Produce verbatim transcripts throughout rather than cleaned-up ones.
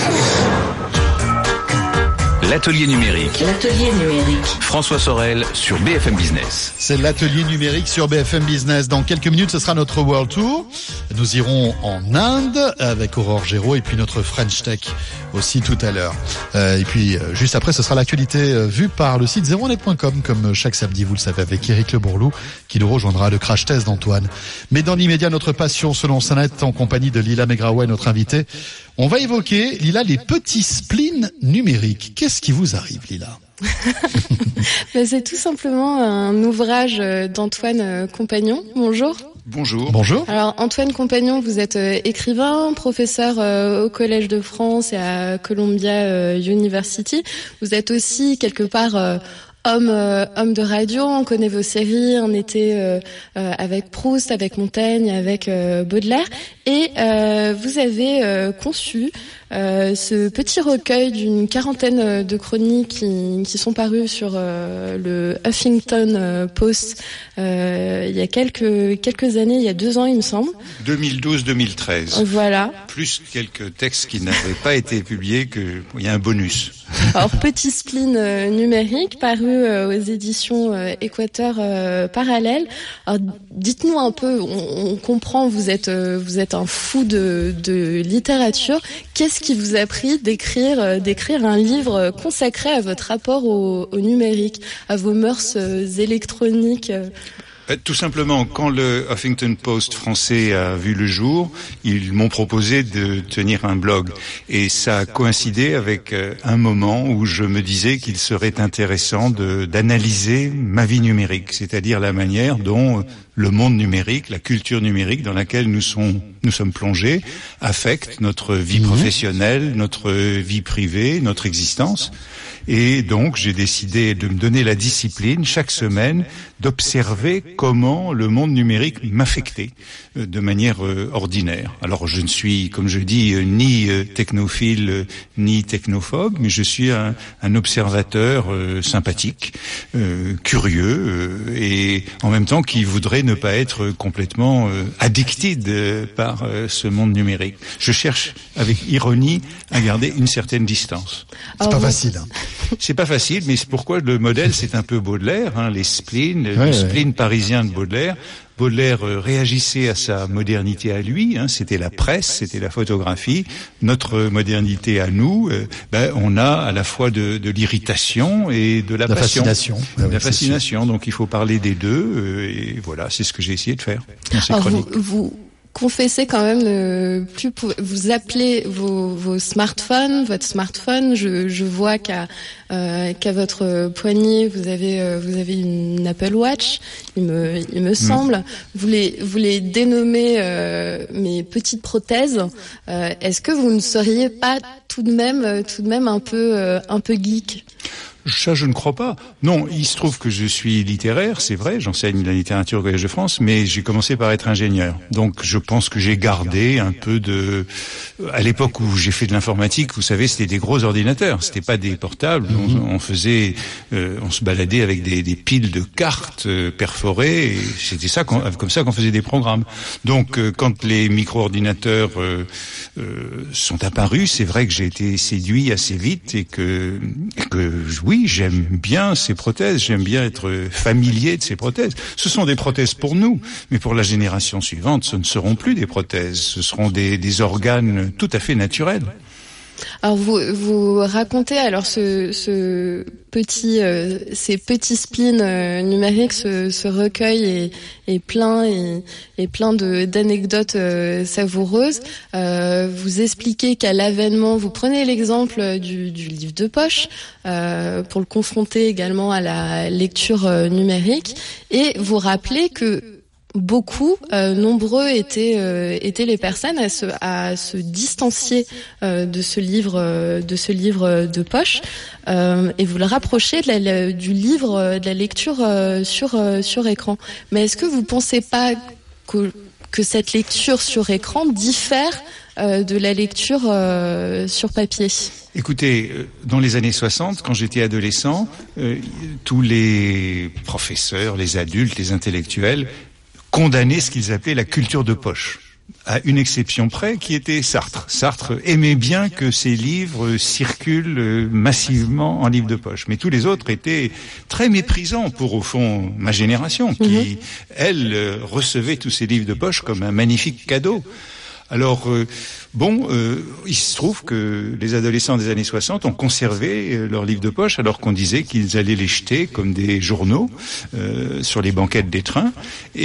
L'atelier numérique. L'atelier numérique. François Sorel sur B F M Business. C'est l'atelier numérique sur B F M Business. Dans quelques minutes, ce sera notre World Tour. Nous irons en Inde avec Aurore Géraud et puis notre French Tech aussi tout à l'heure. Euh, et puis, euh, juste après, ce sera l'actualité euh, vue par le site zéro net point com, comme chaque samedi, vous le savez, avec Eric Le Bourlou, qui nous rejoindra le crash test d'Antoine. Mais dans l'immédiat, notre passion selon Sanet, en compagnie de Lila Megraouet, notre invitée. On va évoquer, Lila, les petits spleens numériques. Qu'est-ce qui vous arrive, Lila? Ben, c'est tout simplement un ouvrage d'Antoine Compagnon. Bonjour. Bonjour. Bonjour. Alors Antoine Compagnon, vous êtes écrivain, professeur au Collège de France et à Columbia University. Vous êtes aussi quelque part homme euh, homme de radio. On connaît vos séries, un été euh, euh, avec Proust, avec Montaigne, avec euh, Baudelaire. Et euh, vous avez euh, conçu euh, ce petit recueil d'une quarantaine de chroniques qui, qui sont parues sur euh, le Huffington Post euh, il y a quelques quelques années, il y a deux ans il me semble. deux mille douze deux mille treize. Voilà. Plus quelques textes qui n'avaient pas été publiés, que il y a un bonus. Alors petit spleen euh, numérique paru euh, aux éditions euh, Équateur euh, Parallèle. Alors dites-nous un peu, on, on comprend, vous êtes euh, vous êtes un fou de, de littérature. Qu'est-ce qui vous a pris d'écrire euh, d'écrire un livre consacré à votre rapport au, au numérique, à vos mœurs euh, électroniques euh Tout simplement, quand le Huffington Post français a vu le jour, ils m'ont proposé de tenir un blog. Et ça a coïncidé avec un moment où je me disais qu'il serait intéressant de, d'analyser ma vie numérique, c'est-à-dire la manière dont le monde numérique, la culture numérique dans laquelle nous sommes, nous sommes plongés, affecte notre vie professionnelle, notre vie privée, notre existence. Et donc, j'ai décidé de me donner la discipline, chaque semaine, d'observer comment le monde numérique m'affectait euh, de manière euh, ordinaire. Alors, je ne suis, comme je dis, euh, ni euh, technophile, euh, ni technophobe, mais je suis un, un observateur euh, sympathique, euh, curieux, euh, et en même temps qui voudrait ne pas être complètement euh, addicted euh, par euh, ce monde numérique. Je cherche, avec ironie, à garder une certaine distance. C'est pas facile, hein. C'est pas facile, mais c'est pourquoi le modèle, c'est un peu Baudelaire, hein, les spleens, ouais, le ouais. spleen parisien de Baudelaire. Baudelaire euh, réagissait à sa modernité à lui, hein, c'était la presse, c'était la photographie. Notre modernité à nous, euh, ben, on a à la fois de, de l'irritation et de la, la passion. fascination. La Ah oui, fascination, donc il faut parler des deux, euh, et voilà, c'est ce que j'ai essayé de faire dans ces Alors, chroniques. vous, vous confessez quand même ne plus pou- vous appelez vos, vos smartphones, votre smartphone. Je, je vois qu'à euh, qu'à votre poignet vous avez euh, vous avez une Apple Watch. Il me il me semble. Mmh. Vous les vous les dénommez euh, mes petites prothèses. Euh, est-ce que vous ne seriez pas tout de même tout de même un peu euh, un peu geek? Ça, je ne crois pas. Non, il se trouve que je suis littéraire, c'est vrai, j'enseigne la littérature au Collège de France, mais j'ai commencé par être ingénieur. Donc, je pense que j'ai gardé un peu de... À l'époque où j'ai fait de l'informatique, vous savez, c'était des gros ordinateurs, c'était pas des portables. Mm-hmm. On, on faisait... Euh, on se baladait avec des, des piles de cartes euh, perforées, et c'était ça, qu'on, comme ça qu'on faisait des programmes. Donc, euh, quand les micro-ordinateurs euh, euh, sont apparus, c'est vrai que j'ai été séduit assez vite et que... Et que oui, Oui, j'aime bien ces prothèses, j'aime bien être familier de ces prothèses. Ce sont des prothèses pour nous, mais pour la génération suivante, ce ne seront plus des prothèses, ce seront des, des organes tout à fait naturels. Alors vous vous racontez alors ce, ce petit euh, ces petits spleens euh, numériques, ce, ce recueil est, est plein et, et plein de d'anecdotes euh, savoureuses. Euh, vous expliquez qu'à l'avènement, vous prenez l'exemple du, du livre de poche euh, pour le confronter également à la lecture euh, numérique, et vous rappelez que beaucoup, euh, nombreux étaient euh, étaient les personnes à se à se distancier euh, de ce livre euh, de ce livre de poche, euh, et vous le rapprochez de la, la, du livre de la lecture euh, sur euh, sur écran. Mais est-ce que vous pensez pas que que cette lecture sur écran diffère euh, de la lecture euh, sur papier? Écoutez, dans les années soixante, quand j'étais adolescent, euh, tous les professeurs, les adultes, les intellectuels condamnaient ce qu'ils appelaient la culture de poche. à une exception près, qui était Sartre. Sartre aimait bien que ses livres circulent massivement en livre de poche. Mais tous les autres étaient très méprisants pour, au fond, ma génération, qui, mmh. elle, recevait tous ces livres de poche comme un magnifique cadeau. Alors, euh, bon, euh, il se trouve que les adolescents des années soixante ont conservé euh, leurs livres de poche alors qu'on disait qu'ils allaient les jeter comme des journaux euh, sur les banquettes des trains.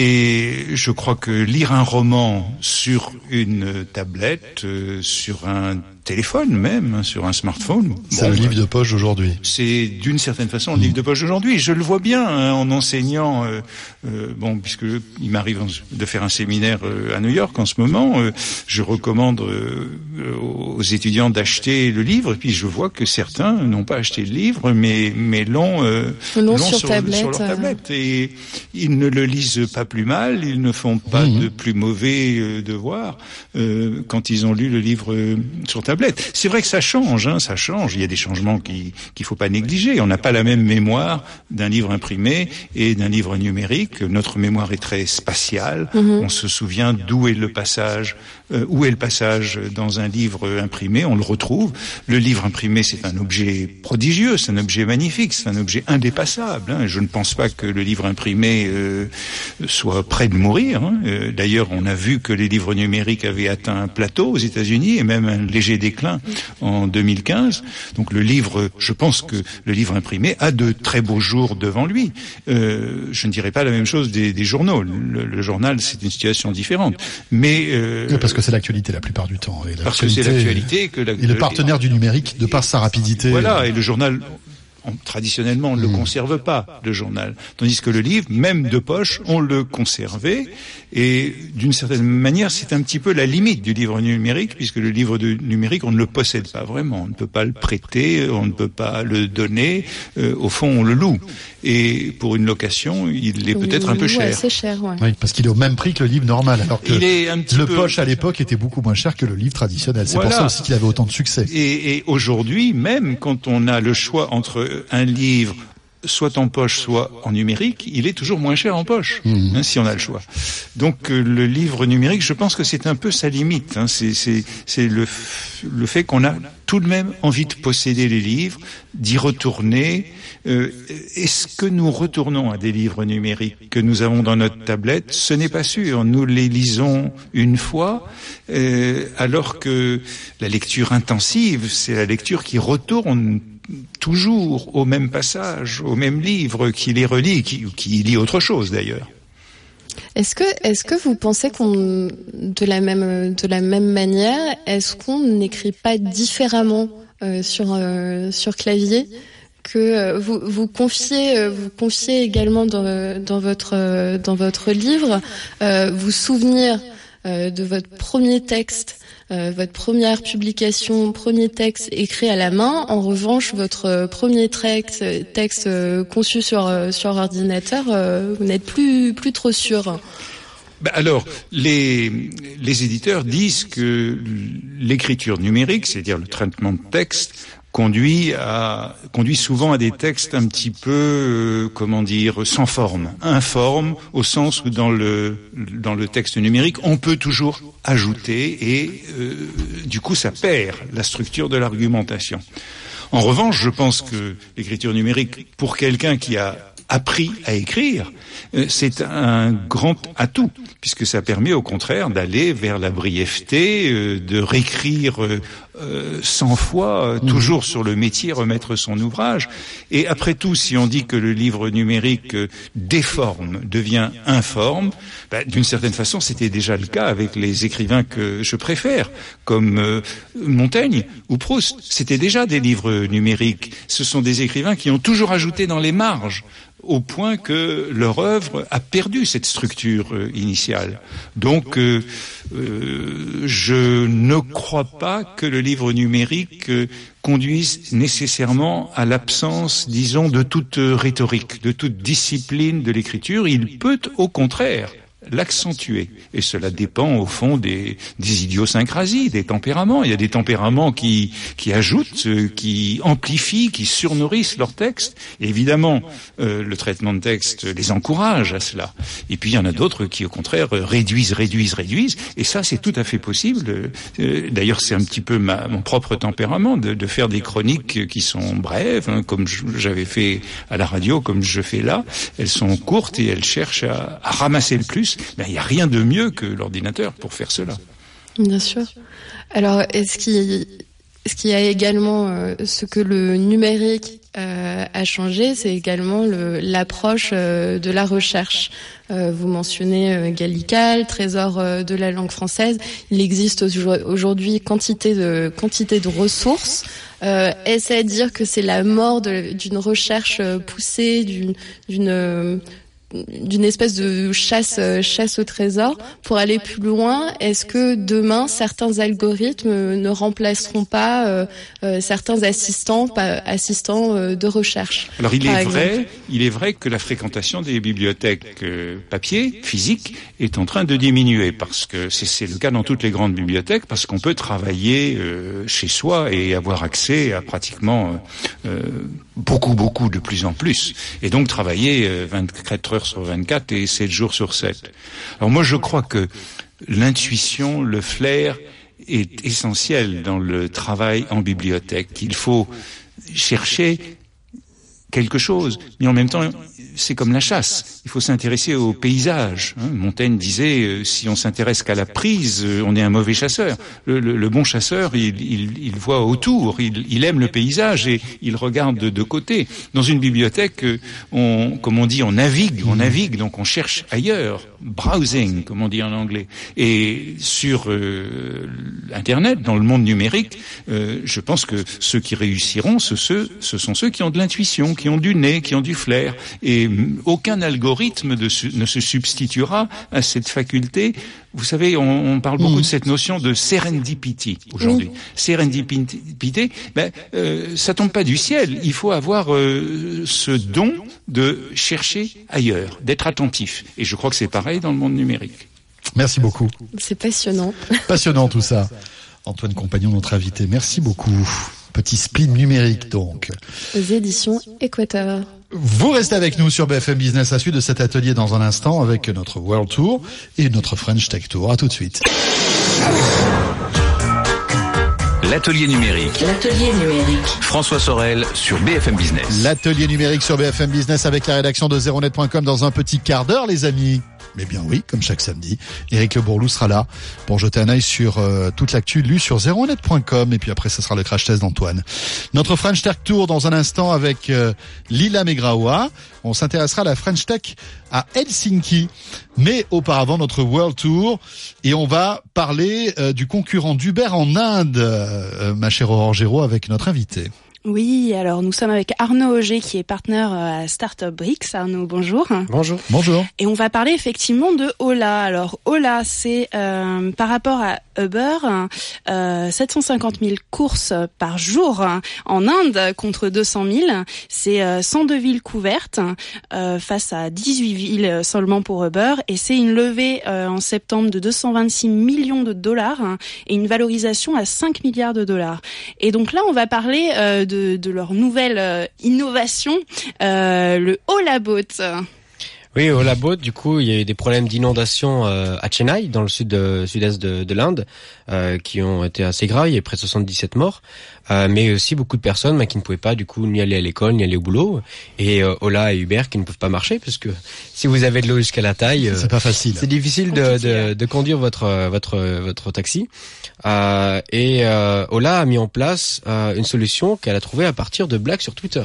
Et je crois que lire un roman sur une tablette, euh, sur un téléphone même, hein, sur un smartphone. C'est bon, le livre de poche d'aujourd'hui. C'est d'une certaine façon le livre de poche d'aujourd'hui. Je le vois bien hein, en enseignant, euh, euh, bon, puisque il m'arrive de faire un séminaire euh, à New York en ce moment, euh, je recommande euh, aux étudiants d'acheter le livre, et puis je vois que certains n'ont pas acheté le livre, mais mais l'ont, euh, l'ont sur, sur, tablette, sur leur tablette, et ils ne le lisent pas plus mal, ils ne font pas mmh. de plus mauvais euh, devoirs euh, quand ils ont lu le livre euh, sur tablette. C'est vrai que ça change, hein, ça change. Il y a des changements qui qu'il faut pas négliger. On n'a pas la même mémoire d'un livre imprimé et d'un livre numérique. Notre mémoire est très spatiale. Mm-hmm. On se souvient d'où est le passage, euh, où est le passage dans un livre imprimé. On le retrouve. Le livre imprimé, c'est un objet prodigieux, c'est un objet magnifique, c'est un objet indépassable. Hein. Je ne pense pas que le livre imprimé euh, soit près de mourir. Hein. Euh, d'ailleurs, on a vu que les livres numériques avaient atteint un plateau aux États-Unis et même un léger déclin en deux mille quinze. Donc le livre, je pense que le livre imprimé a de très beaux jours devant lui. Euh, je ne dirais pas la même chose des, des journaux. Le, le journal, c'est une situation différente. Mais euh, oui, parce que c'est l'actualité la plupart du temps. Et parce que c'est l'actualité que la, et le partenaire du numérique de par sa rapidité. Voilà, et le journal. On, traditionnellement, on ne mmh. le conserve pas, le journal. Tandis que le livre, même de poche, on le conservait. Et d'une certaine manière, c'est un petit peu la limite du livre numérique, puisque le livre de numérique, on ne le possède pas vraiment. On ne peut pas le prêter, on ne peut pas le donner. Euh, au fond, on le loue. Et pour une location, il est oui, peut-être un peu cher. Ouais, c'est cher, ouais. Oui, parce qu'il est au même prix que le livre normal. Alors que il est un petit le peu... poche à l'époque était beaucoup moins cher que le livre traditionnel. C'est voilà. pour ça aussi qu'il avait autant de succès. Et, et aujourd'hui, même quand on a le choix entre un livre soit en poche, soit en numérique, il est toujours moins cher en poche, mmh. hein, si on a le choix. Donc euh, le livre numérique, je pense que c'est un peu sa limite. Hein, c'est c'est, c'est le, f- le fait qu'on a tout de même envie de posséder les livres, d'y retourner. Euh, est-ce que nous retournons à des livres numériques que nous avons dans notre tablette ? Ce n'est pas sûr. Nous les lisons une fois, euh, alors que la lecture intensive, c'est la lecture qui retourne toujours au même passage, au même livre, qui les relit, qui, qui lit autre chose d'ailleurs. Est-ce que, est-ce que vous pensez qu'on, de la même, de la même manière, est-ce qu'on n'écrit pas différemment euh, sur, euh, sur clavier ? Que euh, vous, vous confiez, euh, vous confiez également dans, dans votre, euh, dans votre livre, euh, vous souvenir euh, de votre premier texte. Euh, votre première publication, premier texte écrit à la main. En revanche, votre premier texte, texte euh, conçu sur euh, sur ordinateur, euh, vous n'êtes plus plus trop sûr. Ben alors, les les éditeurs disent que l'écriture numérique, c'est-à-dire le traitement de texte, conduit à conduit souvent à des textes un petit peu euh, comment dire sans forme, informes, au sens où dans le dans le texte numérique on peut toujours ajouter et euh, du coup ça perd la structure de l'argumentation. En revanche, je pense que l'écriture numérique, pour quelqu'un qui a appris à écrire, euh, c'est un grand atout, puisque ça permet au contraire d'aller vers la brièveté, euh, de réécrire euh, euh, cent fois, euh, mmh. toujours sur le métier, remettre son ouvrage. Et après tout, si on dit que le livre numérique euh, déforme, devient informe, bah, d'une certaine façon, c'était déjà le cas avec les écrivains que je préfère, comme euh, Montaigne ou Proust. C'était déjà des livres numériques. Ce sont des écrivains qui ont toujours ajouté dans les marges, au point que leur œuvre a perdu cette structure euh, initiale. Donc, euh, euh, je ne crois pas que le livre numérique euh, conduise nécessairement à l'absence, disons, de toute euh, rhétorique, de toute discipline de l'écriture. Il peut, au contraire, l'accentuer. Et cela dépend au fond des, des idiosyncrasies, des tempéraments. Il y a des tempéraments qui, qui ajoutent, qui amplifient, qui surnourrissent leur texte. Et évidemment, euh, le traitement de texte les encourage à cela. Et puis il y en a d'autres qui au contraire réduisent, réduisent, réduisent. Et ça, c'est tout à fait possible. Euh, d'ailleurs, c'est un petit peu ma, mon propre tempérament de, de faire des chroniques qui sont brèves, hein, comme j'avais fait à la radio, comme je fais là. Elles sont courtes et elles cherchent à, à ramasser le plus. Ben, il n'y a rien de mieux que l'ordinateur pour faire cela. Bien sûr. Alors, est-ce qu'il, ce qu'il y a également euh, ce que le numérique euh, a changé, c'est également le, l'approche euh, de la recherche. Euh, vous mentionnez euh, Gallical, Trésor euh, de la langue française. Il existe aujourd'hui quantité de quantité de ressources. Euh, est-ce à dire que c'est la mort de, d'une recherche euh, poussée, d'une d'une euh, d'une espèce de chasse chasse au trésor? Pour aller plus loin, est-ce que demain certains algorithmes ne remplaceront pas euh, euh, certains assistants pas, assistants euh, de recherche? Alors il est vrai, il est vrai que la fréquentation des bibliothèques euh, papier, physiques, est en train de diminuer parce que c'est, c'est le cas dans toutes les grandes bibliothèques, parce qu'on peut travailler euh, chez soi et avoir accès à pratiquement euh, beaucoup beaucoup de plus en plus, et donc travailler euh, vingt-quatre heures sur vingt-quatre et sept jours sur sept. Alors moi je crois que l'intuition, le flair est essentiel dans le travail en bibliothèque. Il faut chercher quelque chose, mais en même temps c'est comme la chasse. Il faut s'intéresser au paysage. Hein. Montaigne disait euh, si on s'intéresse qu'à la prise, euh, on est un mauvais chasseur. Le, le, le bon chasseur, il, il, il voit autour, il, il aime le paysage et il regarde de, de côté. Dans une bibliothèque, euh, on, comme on dit, on navigue, on navigue, donc on cherche ailleurs. Browsing, comme on dit en anglais. Et sur euh, Internet, dans le monde numérique, euh, je pense que ceux qui réussiront, ce, ceux, ce sont ceux qui ont de l'intuition, qui ont du nez, qui ont du flair. Et aucun algorithme de, ne se substituera à cette faculté. Vous savez, on, on parle beaucoup mmh. de cette notion de serendipity aujourd'hui. Mmh. Serendipité, ben, euh, ça tombe pas du ciel. Il faut avoir euh, ce don de chercher ailleurs, d'être attentif. Et je crois que c'est pareil dans le monde numérique. Merci beaucoup. C'est passionnant. Passionnant tout ça. Antoine Compagnon, notre invité. Merci beaucoup. Petit spin numérique donc. Aux éditions Équateur. Vous restez avec nous sur B F M Business, à suite de cet atelier dans un instant avec notre World Tour et notre French Tech Tour. À tout de suite. L'atelier numérique. L'atelier numérique. François Sorel sur B F M Business. L'atelier numérique sur B F M Business avec la rédaction de zéro net point com dans un petit quart d'heure, les amis. Mais bien oui, comme chaque samedi, Éric Le Bourlou sera là pour jeter un œil sur euh, toute l'actu lue sur zéro net point com, et puis après ce sera le crash test d'Antoine. Notre French Tech Tour dans un instant avec euh, Lila Megraoua. On s'intéressera à la French Tech à Helsinki, mais auparavant notre World Tour, et on va parler euh, du concurrent d'Uber en Inde, euh, ma chère Aurore Géraud, avec notre invité. Oui, alors nous sommes avec Arnaud Auger qui est partenaire à Startup Bricks. Arnaud, bonjour. Bonjour. Bonjour. Et on va parler effectivement de Ola. Alors Ola, c'est euh, par rapport à Uber, euh, sept cent cinquante mille courses par jour en Inde contre deux cent mille. C'est euh, cent deux villes couvertes euh, face à dix-huit villes seulement pour Uber. Et c'est une levée euh, en septembre de deux cent vingt-six millions de dollars et une valorisation à cinq milliards de dollars. Et donc là, on va parler euh, de De, de leur nouvelle euh, innovation, euh, le Olaboat. Oui, Olaboat, du coup, il y a eu des problèmes d'inondation euh, à Chennai, dans le sud de, sud-est de, de l'Inde, euh, qui ont été assez graves. Il y a près de soixante-dix-sept morts, euh, mais aussi beaucoup de personnes bah, qui ne pouvaient pas, du coup, ni aller à l'école, ni aller au boulot. Et euh, Ola et Uber qui ne peuvent pas marcher, parce que si vous avez de l'eau jusqu'à la taille, euh, c'est pas facile. C'est difficile de, de, de conduire votre votre votre taxi. Euh, et euh, Ola a mis en place euh, une solution qu'elle a trouvée à partir de blagues sur Twitter.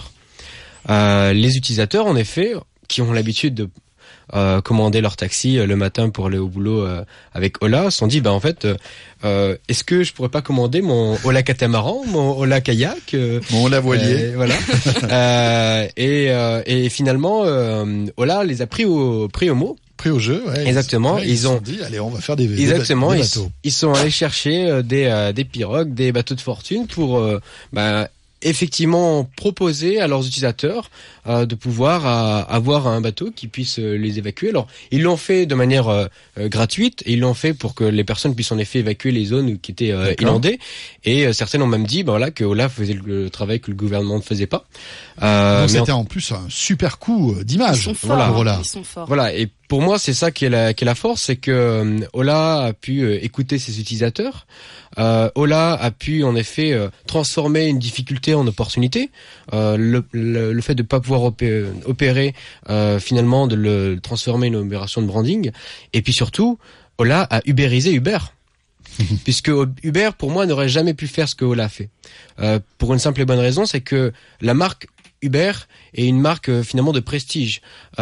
Euh, les utilisateurs, en effet, qui ont l'habitude de euh, commander leur taxi euh, le matin pour aller au boulot euh, avec Ola, se sont dit, bah en fait, euh, est-ce que je pourrais pas commander mon Ola catamaran, mon Ola kayak, euh, mon Ola voilier, euh, voilà. euh, et, euh, et finalement, euh, Ola les a pris au pris au mot. Pris au jeu, ouais. Exactement. Ils, ils, ils ont dit, allez, on va faire des, exactement, des bateaux. Ils, ils sont allés chercher euh, des euh, des pirogues, des bateaux de fortune pour euh, bah effectivement proposer à leurs utilisateurs euh, de pouvoir euh, avoir un bateau qui puisse euh, les évacuer. Alors, ils l'ont fait de manière euh, euh, gratuite, et ils l'ont fait pour que les personnes puissent en effet évacuer les zones qui étaient euh, inondées. Et euh, certaines ont même dit, ben voilà, que Olaf faisait le, le travail que le gouvernement ne faisait pas. Euh, Donc, mais c'était en... en plus un super coup d'image. Ils sont forts. Voilà. Hein, Voilà. ils sont forts. Voilà. Et pour moi, c'est ça qui est la, qui est la force, c'est que euh, Ola a pu euh, écouter ses utilisateurs. Euh, Ola a pu en effet euh, transformer une difficulté en opportunité. Euh, le, le, le fait de pas pouvoir opérer, opérer euh, finalement de le transformer en une opération de branding. Et puis surtout, Ola a ubérisé Uber. Puisque Uber, pour moi, n'aurait jamais pu faire ce que Ola a fait. Euh, pour une simple et bonne raison, c'est que la marque Uber est une marque euh, finalement de prestige.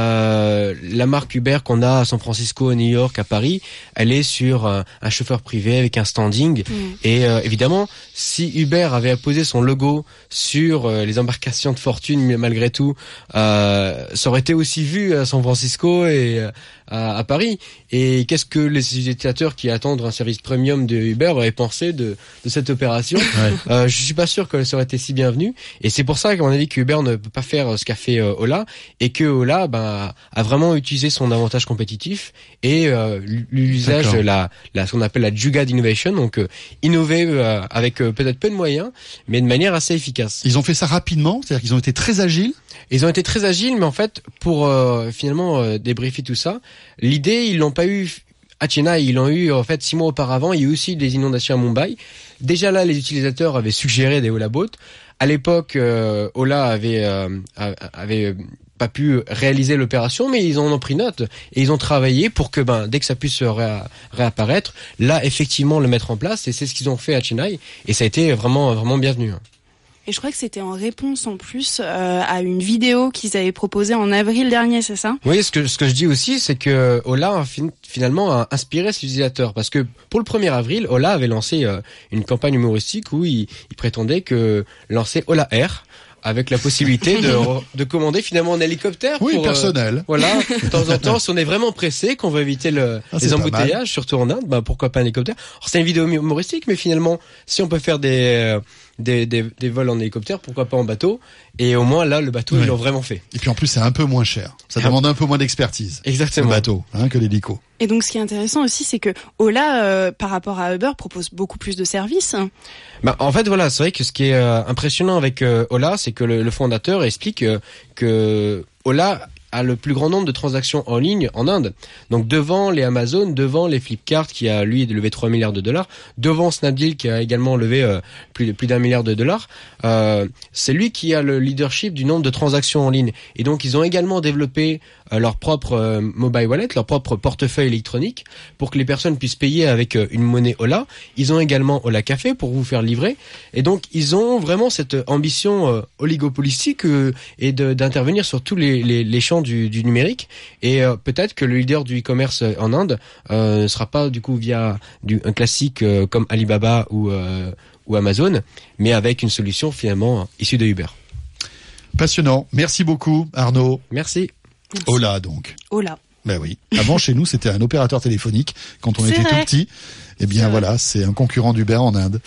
Euh, la marque Uber qu'on a à San Francisco, à New York, à Paris, elle est sur euh, un chauffeur privé avec un standing. Mmh. Et euh, évidemment, si Uber avait apposé son logo sur euh, les embarcations de fortune, mais malgré tout, euh, ça aurait été aussi vu à San Francisco et euh, à, à Paris. Et qu'est-ce que les utilisateurs qui attendent un service premium de Uber auraient pensé de, de cette opération? Ouais. Euh, je suis pas sûr que ça aurait été si bienvenu. Et c'est pour ça qu'à mon avis que Uber ne peut pas faire ce qu'a fait euh, Ola, et que Ola ben, a vraiment utilisé son avantage compétitif et euh, l'usage D'accord. de la, la ce qu'on appelle la Jugad Innovation, donc euh, innover euh, avec euh, peut-être peu de moyens, mais de manière assez efficace. Ils ont fait ça rapidement, c'est-à-dire qu'ils ont été très agiles. Ils ont été très agiles, mais en fait, pour euh, finalement euh, débriefer tout ça, l'idée, ils l'ont pas eu à Chennai, ils l'ont eu en fait six mois auparavant. Il y a eu aussi des inondations à Mumbai. Déjà là, les utilisateurs avaient suggéré des Ola Boat. À l'époque, euh, Ola avait euh, avait pas pu réaliser l'opération, mais ils en ont pris note et ils ont travaillé pour que ben dès que ça puisse réa- réapparaître, là effectivement le mettre en place. Et c'est ce qu'ils ont fait à Chennai, et ça a été vraiment vraiment bienvenu. Et je crois que c'était en réponse en plus euh, à une vidéo qu'ils avaient proposée en avril dernier, c'est ça? Oui, ce que ce que je dis aussi, c'est que Ola a fin, finalement a inspiré ses utilisateurs, parce que pour le premier avril, Ola avait lancé euh, une campagne humoristique où il, il prétendait que lancer Ola Air, avec la possibilité de, de commander finalement un hélicoptère. Oui, pour, personnel. Euh, voilà, de temps en temps, si on est vraiment pressé, qu'on veut éviter le, ah, les embouteillages, surtout en Inde, bah pourquoi pas un hélicoptère. Alors c'est une vidéo humoristique, mais finalement, si on peut faire des euh, des, des des vols en hélicoptère, pourquoi pas en bateau. Et au moins là, le bateau, oui. Ils l'ont vraiment fait. Et puis en plus, c'est un peu moins cher. Ça ah. demande un peu moins d'expertise. Exactement. Le bateau, hein, que l'hélico. Et donc, ce qui est intéressant aussi, c'est que Ola, euh, par rapport à Uber, propose beaucoup plus de services. Bah, en fait, voilà, c'est vrai que ce qui est euh, impressionnant avec euh, Ola, c'est que le, le fondateur explique euh, que Ola a le plus grand nombre de transactions en ligne en Inde. Donc devant les Amazon, devant les Flipkart qui a lui levé trois milliards de dollars, devant Snapdeal qui a également levé euh, plus, plus d'un milliard de dollars, euh, c'est lui qui a le leadership du nombre de transactions en ligne. Et donc ils ont également développé euh, leur propre euh, mobile wallet, leur propre portefeuille électronique pour que les personnes puissent payer avec euh, une monnaie Ola. Ils ont également Ola Café pour vous faire livrer. Et donc ils ont vraiment cette ambition euh, oligopolistique euh, et de, d'intervenir sur tous les, les, les champs Du, du numérique, et euh, peut-être que le leader du e-commerce en Inde euh, ne sera pas du coup via du, un classique euh, comme Alibaba ou, euh, ou Amazon, mais avec une solution finalement issue de Uber. Passionnant. Merci beaucoup Arnaud. Merci. Merci. Ola donc. Ola. Ben oui. Avant chez nous c'était un opérateur téléphonique quand on c'est était vrai. tout petit. Eh bien c'est voilà, c'est un concurrent d'Uber en Inde.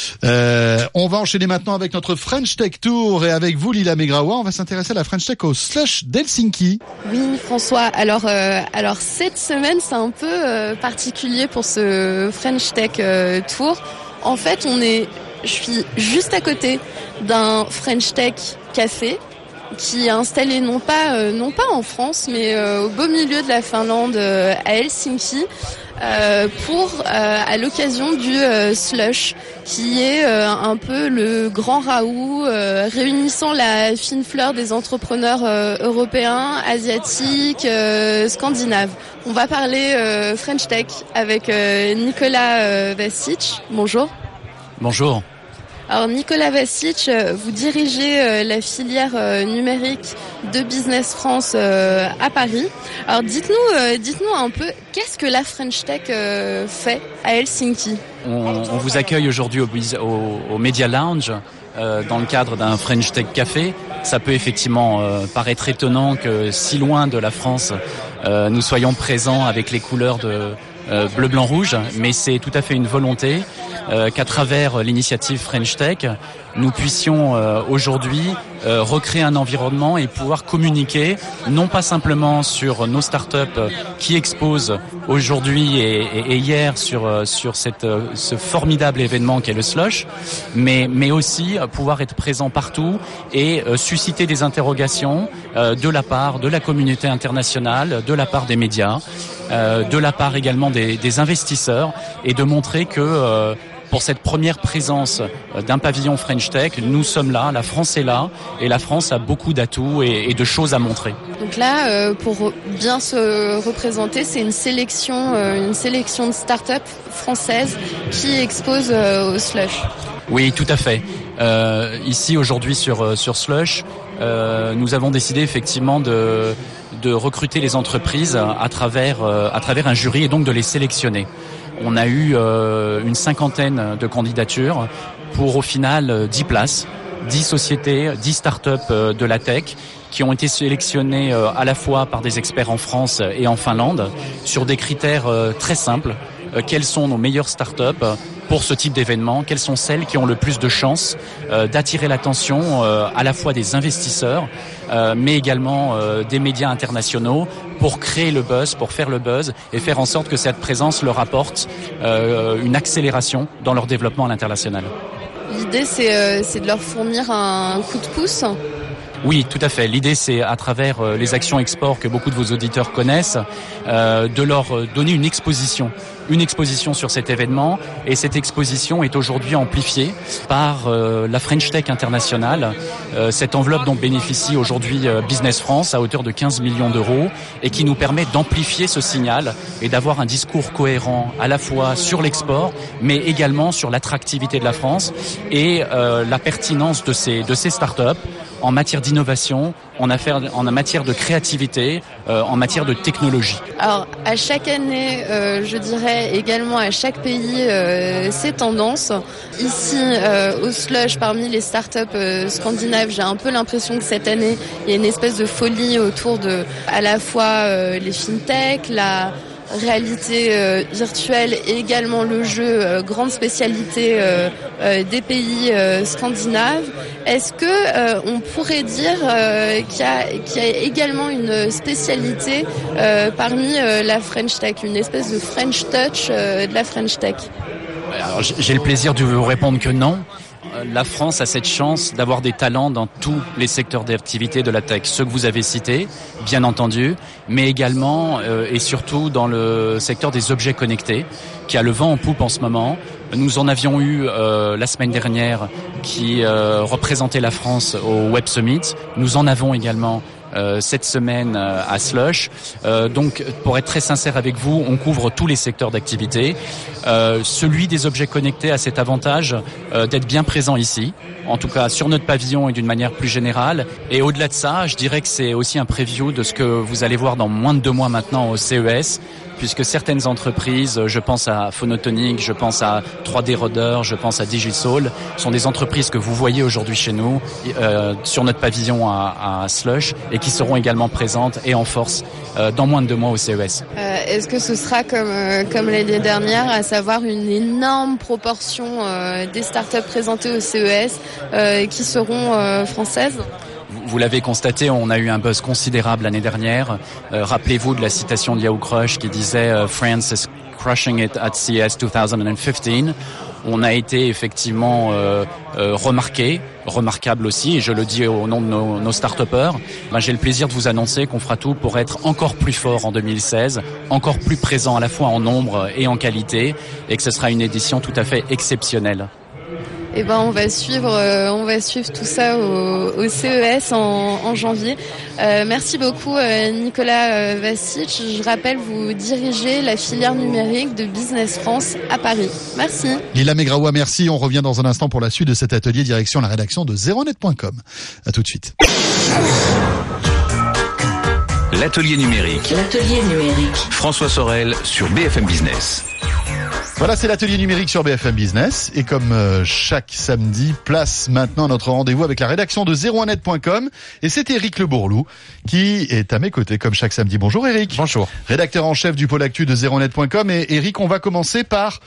euh, on va enchaîner maintenant avec notre French Tech Tour, et avec vous Lila Megrawa, on va s'intéresser à la French Tech au Slush d'Helsinki. Oui François, alors euh, alors cette semaine c'est un peu euh, particulier pour ce French Tech euh, Tour. En fait, on est je suis juste à côté d'un French Tech café qui est installé non pas euh, non pas en France mais euh, au beau milieu de la Finlande, euh, à Helsinki. Euh, pour euh, à l'occasion du euh, Slush, qui est euh, un peu le grand raout euh, réunissant la fine fleur des entrepreneurs euh, européens, asiatiques, euh, scandinaves. On va parler euh, French Tech avec euh, Nicolas euh, Vasic. Bonjour. Bonjour. Alors Nicolas Vasic, vous dirigez la filière numérique de Business France à Paris. Alors dites-nous, dites-nous un peu, qu'est-ce que la French Tech fait à Helsinki ? On, on vous accueille aujourd'hui au, au, au Media Lounge euh, dans le cadre d'un French Tech Café. Ça peut effectivement euh, paraître étonnant que si loin de la France, euh, nous soyons présents avec les couleurs de euh, bleu, blanc, rouge, mais c'est tout à fait une volonté. Euh, qu'à travers l'initiative French Tech, nous puissions euh, aujourd'hui euh, recréer un environnement et pouvoir communiquer, non pas simplement sur nos startups qui exposent aujourd'hui et, et, et hier sur sur cette ce formidable événement qu'est le Slush, mais mais aussi pouvoir être présent partout et euh, susciter des interrogations euh, de la part de la communauté internationale, de la part des médias, euh, de la part également des, des investisseurs, et de montrer que euh, pour cette première présence d'un pavillon French Tech, nous sommes là, la France est là, et la France a beaucoup d'atouts et, et de choses à montrer. Donc là, euh, pour bien se représenter, c'est une sélection, euh, une sélection de start-up françaises qui exposent euh, au Slush. Oui, tout à fait. Euh, ici, aujourd'hui, sur sur Slush, euh, nous avons décidé effectivement de de recruter les entreprises à travers euh, à travers un jury et donc de les sélectionner. On a eu euh, une cinquantaine de candidatures pour au final dix places, dix sociétés, dix startups de la tech qui ont été sélectionnées à la fois par des experts en France et en Finlande sur des critères très simples. Quelles sont nos meilleures startups pour ce type d'événement? Quelles sont celles qui ont le plus de chances euh, d'attirer l'attention euh, à la fois des investisseurs, euh, mais également euh, des médias internationaux pour créer le buzz, pour faire le buzz et faire en sorte que cette présence leur apporte euh, une accélération dans leur développement à l'international. L'idée, c'est, euh, c'est de leur fournir un coup de pouce. Oui, tout à fait. L'idée, c'est à travers euh, les actions export que beaucoup de vos auditeurs connaissent, euh, de leur donner une exposition, une exposition sur cet événement. Et cette exposition est aujourd'hui amplifiée par euh, la French Tech International, euh, cette enveloppe dont bénéficie aujourd'hui euh, Business France à hauteur de quinze millions d'euros et qui nous permet d'amplifier ce signal et d'avoir un discours cohérent à la fois sur l'export, mais également sur l'attractivité de la France et euh, la pertinence de ces de ces startups en matière d'innovation, en, affaire, en matière de créativité, euh, en matière de technologie. Alors, à chaque année, euh, je dirais également à chaque pays, euh, ses tendances. Ici, euh, au Slush, parmi les startups euh, scandinaves, j'ai un peu l'impression que cette année, il y a une espèce de folie autour de, à la fois euh, les fintech, la réalité euh, virtuelle et également le jeu, euh, grande spécialité euh, euh, des pays euh, scandinaves. Est-ce que euh, on pourrait dire euh, qu'il y a, qu'il y a également une spécialité euh, parmi euh, la French Tech, une espèce de French touch euh, de la French Tech? Alors, j'ai le plaisir de vous répondre que non. La France a cette chance d'avoir des talents dans tous les secteurs d'activité de la tech, ceux que vous avez cités, bien entendu, mais également euh, et surtout dans le secteur des objets connectés, qui a le vent en poupe en ce moment. Nous en avions eu euh, la semaine dernière qui euh, représentait la France au Web Summit. Nous en avons également Euh, cette semaine euh, à Slush. Euh, donc, pour être très sincère avec vous, on couvre tous les secteurs d'activité. Euh, celui des objets connectés a cet avantage euh, d'être bien présent ici, en tout cas sur notre pavillon et d'une manière plus générale. Et au-delà de ça, je dirais que c'est aussi un preview de ce que vous allez voir dans moins de deux mois maintenant au C E S, puisque certaines entreprises, je pense à Phonotonic, je pense à trois D Roder, je pense à Digisoul, sont des entreprises que vous voyez aujourd'hui chez nous, euh, sur notre pavillon à, à Slush, et qui seront également présentes et en force euh, dans moins de deux mois au C E S. Euh, est-ce que ce sera comme, euh, comme l'année dernière, à savoir une énorme proportion euh, des startups présentées au C E S euh, qui seront euh, françaises ? Vous l'avez constaté, on a eu un buzz considérable l'année dernière. Euh, rappelez-vous de la citation de Yahoo Crush qui disait euh, « France is crushing it at C E S deux mille quinze ». On a été effectivement euh, euh, remarqué, remarquable aussi, et je le dis au nom de nos, nos start-upers. Ben, j'ai le plaisir de vous annoncer qu'on fera tout pour être encore plus fort en deux mille seize, encore plus présent à la fois en nombre et en qualité, et que ce sera une édition tout à fait exceptionnelle. Eh ben, on va suivre, euh, on va suivre tout ça au, au C E S en, en janvier. Euh, merci beaucoup, euh, Nicolas euh, Vasic. Je rappelle, vous dirigez la filière numérique de Business France à Paris. Merci. Lila Megraoua, merci. On revient dans un instant pour la suite de cet atelier, direction la rédaction de zéro net point com. À tout de suite. L'atelier numérique. L'atelier numérique. François Sorel sur B F M Business. Voilà, c'est l'atelier numérique sur B F M Business. Et comme euh, chaque samedi, place maintenant notre rendez-vous avec la rédaction de zéro net point com. Et c'est Éric Le Bourlou qui est à mes côtés comme chaque samedi. Bonjour Éric. Bonjour. Rédacteur en chef du pôle actu de zéro net point com. Et Éric, on va commencer par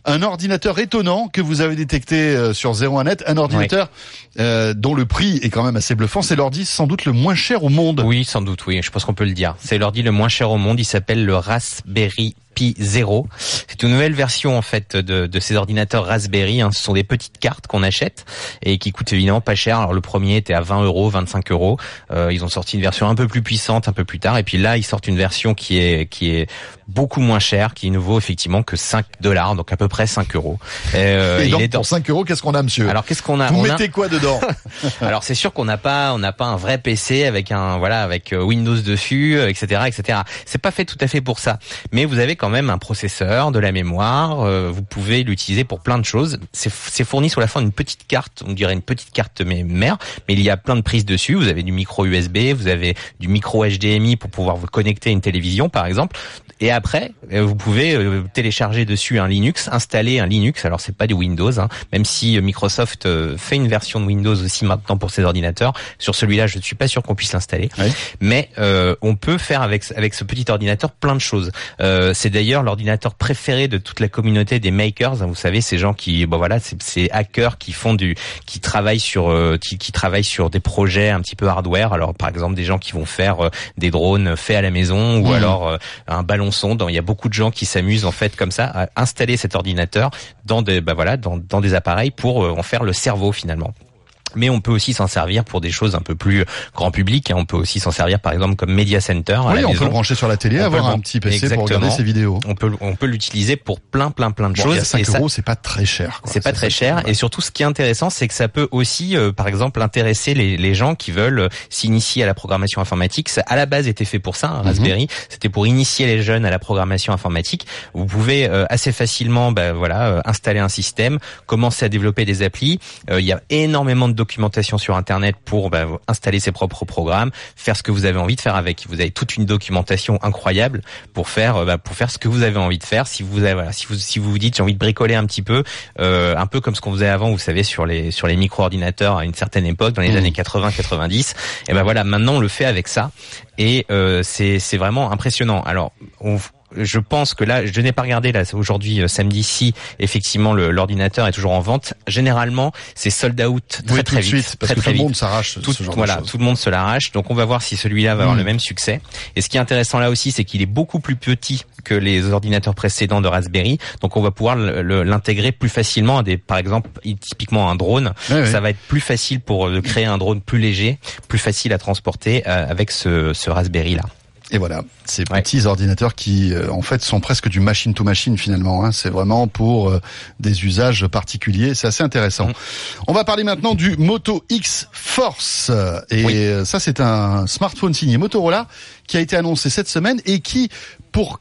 un ordinateur étonnant que vous avez détecté euh, sur zéro un net, un ordinateur oui. euh, dont le prix est quand même assez bluffant. C'est l'ordi sans doute le moins cher au monde. Oui, sans doute, oui. Je pense qu'on peut le dire. C'est l'ordi le moins cher au monde. Il s'appelle le Raspberry Pi Zero. C'est une nouvelle version en fait de, de ces ordinateurs Raspberry. Hein. Ce sont des petites cartes qu'on achète et qui coûtent évidemment pas cher. Alors le premier était à vingt euros, vingt-cinq euros. Euh, ils ont sorti une version un peu plus puissante un peu plus tard. Et puis là, ils sortent une version qui est qui est beaucoup moins chère, qui ne vaut effectivement que cinq dollars, donc à peu près cinq euros. Euh, et donc il est dans... pour cinq euros, qu'est-ce qu'on a, monsieur? Alors qu'est-ce qu'on a? Vous on mettez a... quoi dedans? Alors c'est sûr qu'on n'a pas on n'a pas un vrai P C avec un voilà avec Windows dessus, et cetera, et cetera. C'est pas fait tout à fait pour ça. Mais vous avez quand même un processeur, de la mémoire, euh, vous pouvez l'utiliser pour plein de choses. C'est, c'est fourni sous la forme d'une petite carte, on dirait une petite carte mère, mais il y a plein de prises dessus. Vous avez du micro U S B, vous avez du micro H D M I pour pouvoir vous connecter à une télévision, par exemple. Et après, vous pouvez télécharger dessus un Linux, installer un Linux. Alors c'est pas du Windows, hein, même si Microsoft fait une version de Windows aussi maintenant pour ses ordinateurs. Sur celui-là, je ne suis pas sûr qu'on puisse l'installer, oui. mais euh, on peut faire avec avec ce petit ordinateur plein de choses. Euh, c'est d'ailleurs l'ordinateur préféré de toute la communauté des makers. Hein, vous savez, ces gens qui, bon voilà, c'est, c'est hackers qui font du, qui travaillent sur, euh, qui, qui travaillent sur des projets un petit peu hardware. Alors par exemple, des gens qui vont faire euh, des drones faits à la maison, ou mmh. alors euh, un ballon sonde. Il y a beaucoup de gens qui s'amusent en fait comme ça à installer cet ordinateur dans des, bah voilà, dans, dans des appareils pour euh, en faire le cerveau finalement. Mais on peut aussi s'en servir pour des choses un peu plus grand public. On peut aussi s'en servir, par exemple, comme Media Center. Oui, à la on maison. peut le brancher sur la télé, on avoir un petit P C Exactement. Pour regarder ses vidéos. On peut, on peut l'utiliser pour plein, plein, plein de bon, choses. Et à cinq et euros, ça, c'est pas très cher. Quoi. C'est pas c'est très cher. Ouais. Et surtout, ce qui est intéressant, c'est que ça peut aussi, euh, par exemple, intéresser les, les gens qui veulent euh, s'initier à la programmation informatique. Ça, à la base, était fait pour ça, un Raspberry. Mm-hmm. C'était pour initier les jeunes à la programmation informatique. Vous pouvez euh, assez facilement, bah, voilà, euh, installer un système, commencer à développer des applis. Euh, il y a énormément de documentation sur Internet pour bah, installer ses propres programmes, faire ce que vous avez envie de faire avec. Vous avez toute une documentation incroyable pour faire bah, pour faire ce que vous avez envie de faire. Si vous avez voilà, si vous si vous vous dites j'ai envie de bricoler un petit peu, euh, un peu comme ce qu'on faisait avant, vous savez, sur les sur les micro-ordinateurs à une certaine époque, dans les mmh. années quatre-vingts quatre-vingt-dix. Et ben voilà, maintenant on le fait avec ça et euh, c'est c'est vraiment impressionnant. Alors on Je pense que là, je n'ai pas regardé là aujourd'hui samedi si effectivement le, l'ordinateur est toujours en vente. Généralement, c'est sold out très oui, très vite, suite, parce très, que très tout vite. le monde s'arrache tout, ce genre voilà, de choses. Tout le monde se l'arrache. Donc on va voir si celui-là va avoir mmh. le même succès. Et ce qui est intéressant là aussi, c'est qu'il est beaucoup plus petit que les ordinateurs précédents de Raspberry. Donc on va pouvoir le, le, l'intégrer plus facilement à des, par exemple, typiquement un drone. Oui, Ça oui. va être plus facile pour euh, créer un drone plus léger, plus facile à transporter euh, avec ce, ce Raspberry là. Et voilà, ces ouais. petits ordinateurs qui, euh, en fait, sont presque du machine to machine finalement. Hein. C'est vraiment pour euh, des usages particuliers. C'est assez intéressant. Mmh. On va parler maintenant du Moto X Force. Et oui. ça, c'est un smartphone signé Motorola qui a été annoncé cette semaine et qui, pour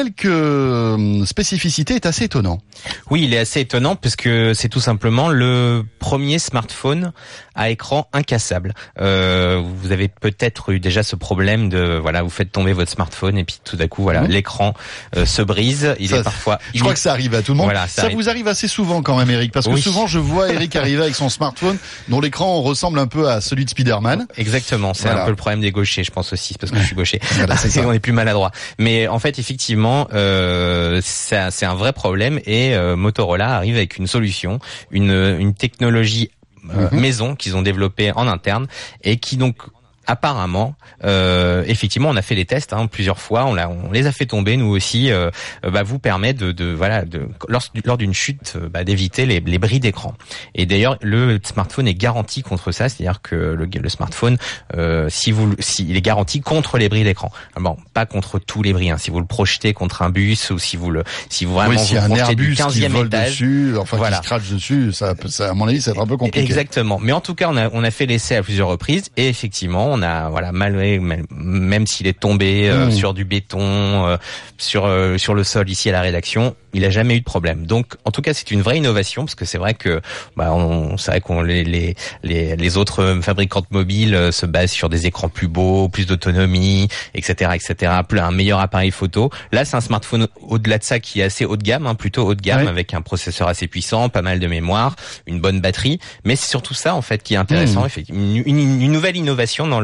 quelques spécificités, est assez étonnant. Oui, il est assez étonnant parce que c'est tout simplement le premier smartphone à écran incassable. Euh, vous avez peut-être eu déjà ce problème de voilà, vous faites tomber votre smartphone et puis tout d'un coup voilà, mmh. l'écran euh, se brise. Il ça, est parfois. Je crois que ça arrive à tout le monde. Voilà, ça ça arrive. vous arrive assez souvent quand même, Eric, parce que oui. souvent je vois Eric arriver avec son smartphone dont l'écran ressemble un peu à celui de Spider-Man. Exactement, c'est voilà. un peu le problème des gauchers, je pense aussi, parce que je suis gaucher. Voilà, c'est ça. On est plus maladroit. Mais en fait, effectivement, euh, c'est, c'est un vrai problème et euh, Motorola arrive avec une solution, une, une technologie euh, mm-hmm. maison qu'ils ont développée en interne et qui donc apparemment, euh, effectivement, on a fait les tests hein, plusieurs fois, on, l'a, on les a fait tomber nous aussi. Euh, bah, vous permet de, de voilà, de lors, lors d'une chute, bah, d'éviter les, les bris d'écran. Et d'ailleurs, le smartphone est garanti contre ça, c'est-à-dire que le, le smartphone, euh, si vous, si, il est garanti contre les bris d'écran. Bon, pas contre tous les bris. Hein, si vous le projetez contre un bus ou si vous le, si vous vraiment oui, si vous un projetez Airbus du quinzième qui vole étage, dessus, enfin voilà. qui se crache dessus, ça, ça, à mon avis, ça va être un peu compliqué. Exactement. Mais en tout cas, on a, on a fait l'essai à plusieurs reprises et effectivement, on a, voilà, malgré, même s'il est tombé euh, mmh. sur du béton, euh, sur euh, sur le sol ici à la rédaction, il a jamais eu de problème. Donc, en tout cas, c'est une vraie innovation parce que c'est vrai que, bah, on, c'est vrai qu'on les les les, les autres fabricants de mobiles euh, se basent sur des écrans plus beaux, plus d'autonomie, et cetera, et cetera, plus un meilleur appareil photo. Là, c'est un smartphone au-delà de ça qui est assez haut de gamme, hein, plutôt haut de gamme, ouais. avec un processeur assez puissant, pas mal de mémoire, une bonne batterie. Mais c'est surtout ça en fait qui est intéressant, mmh. effectivement, une, une, une nouvelle innovation dans le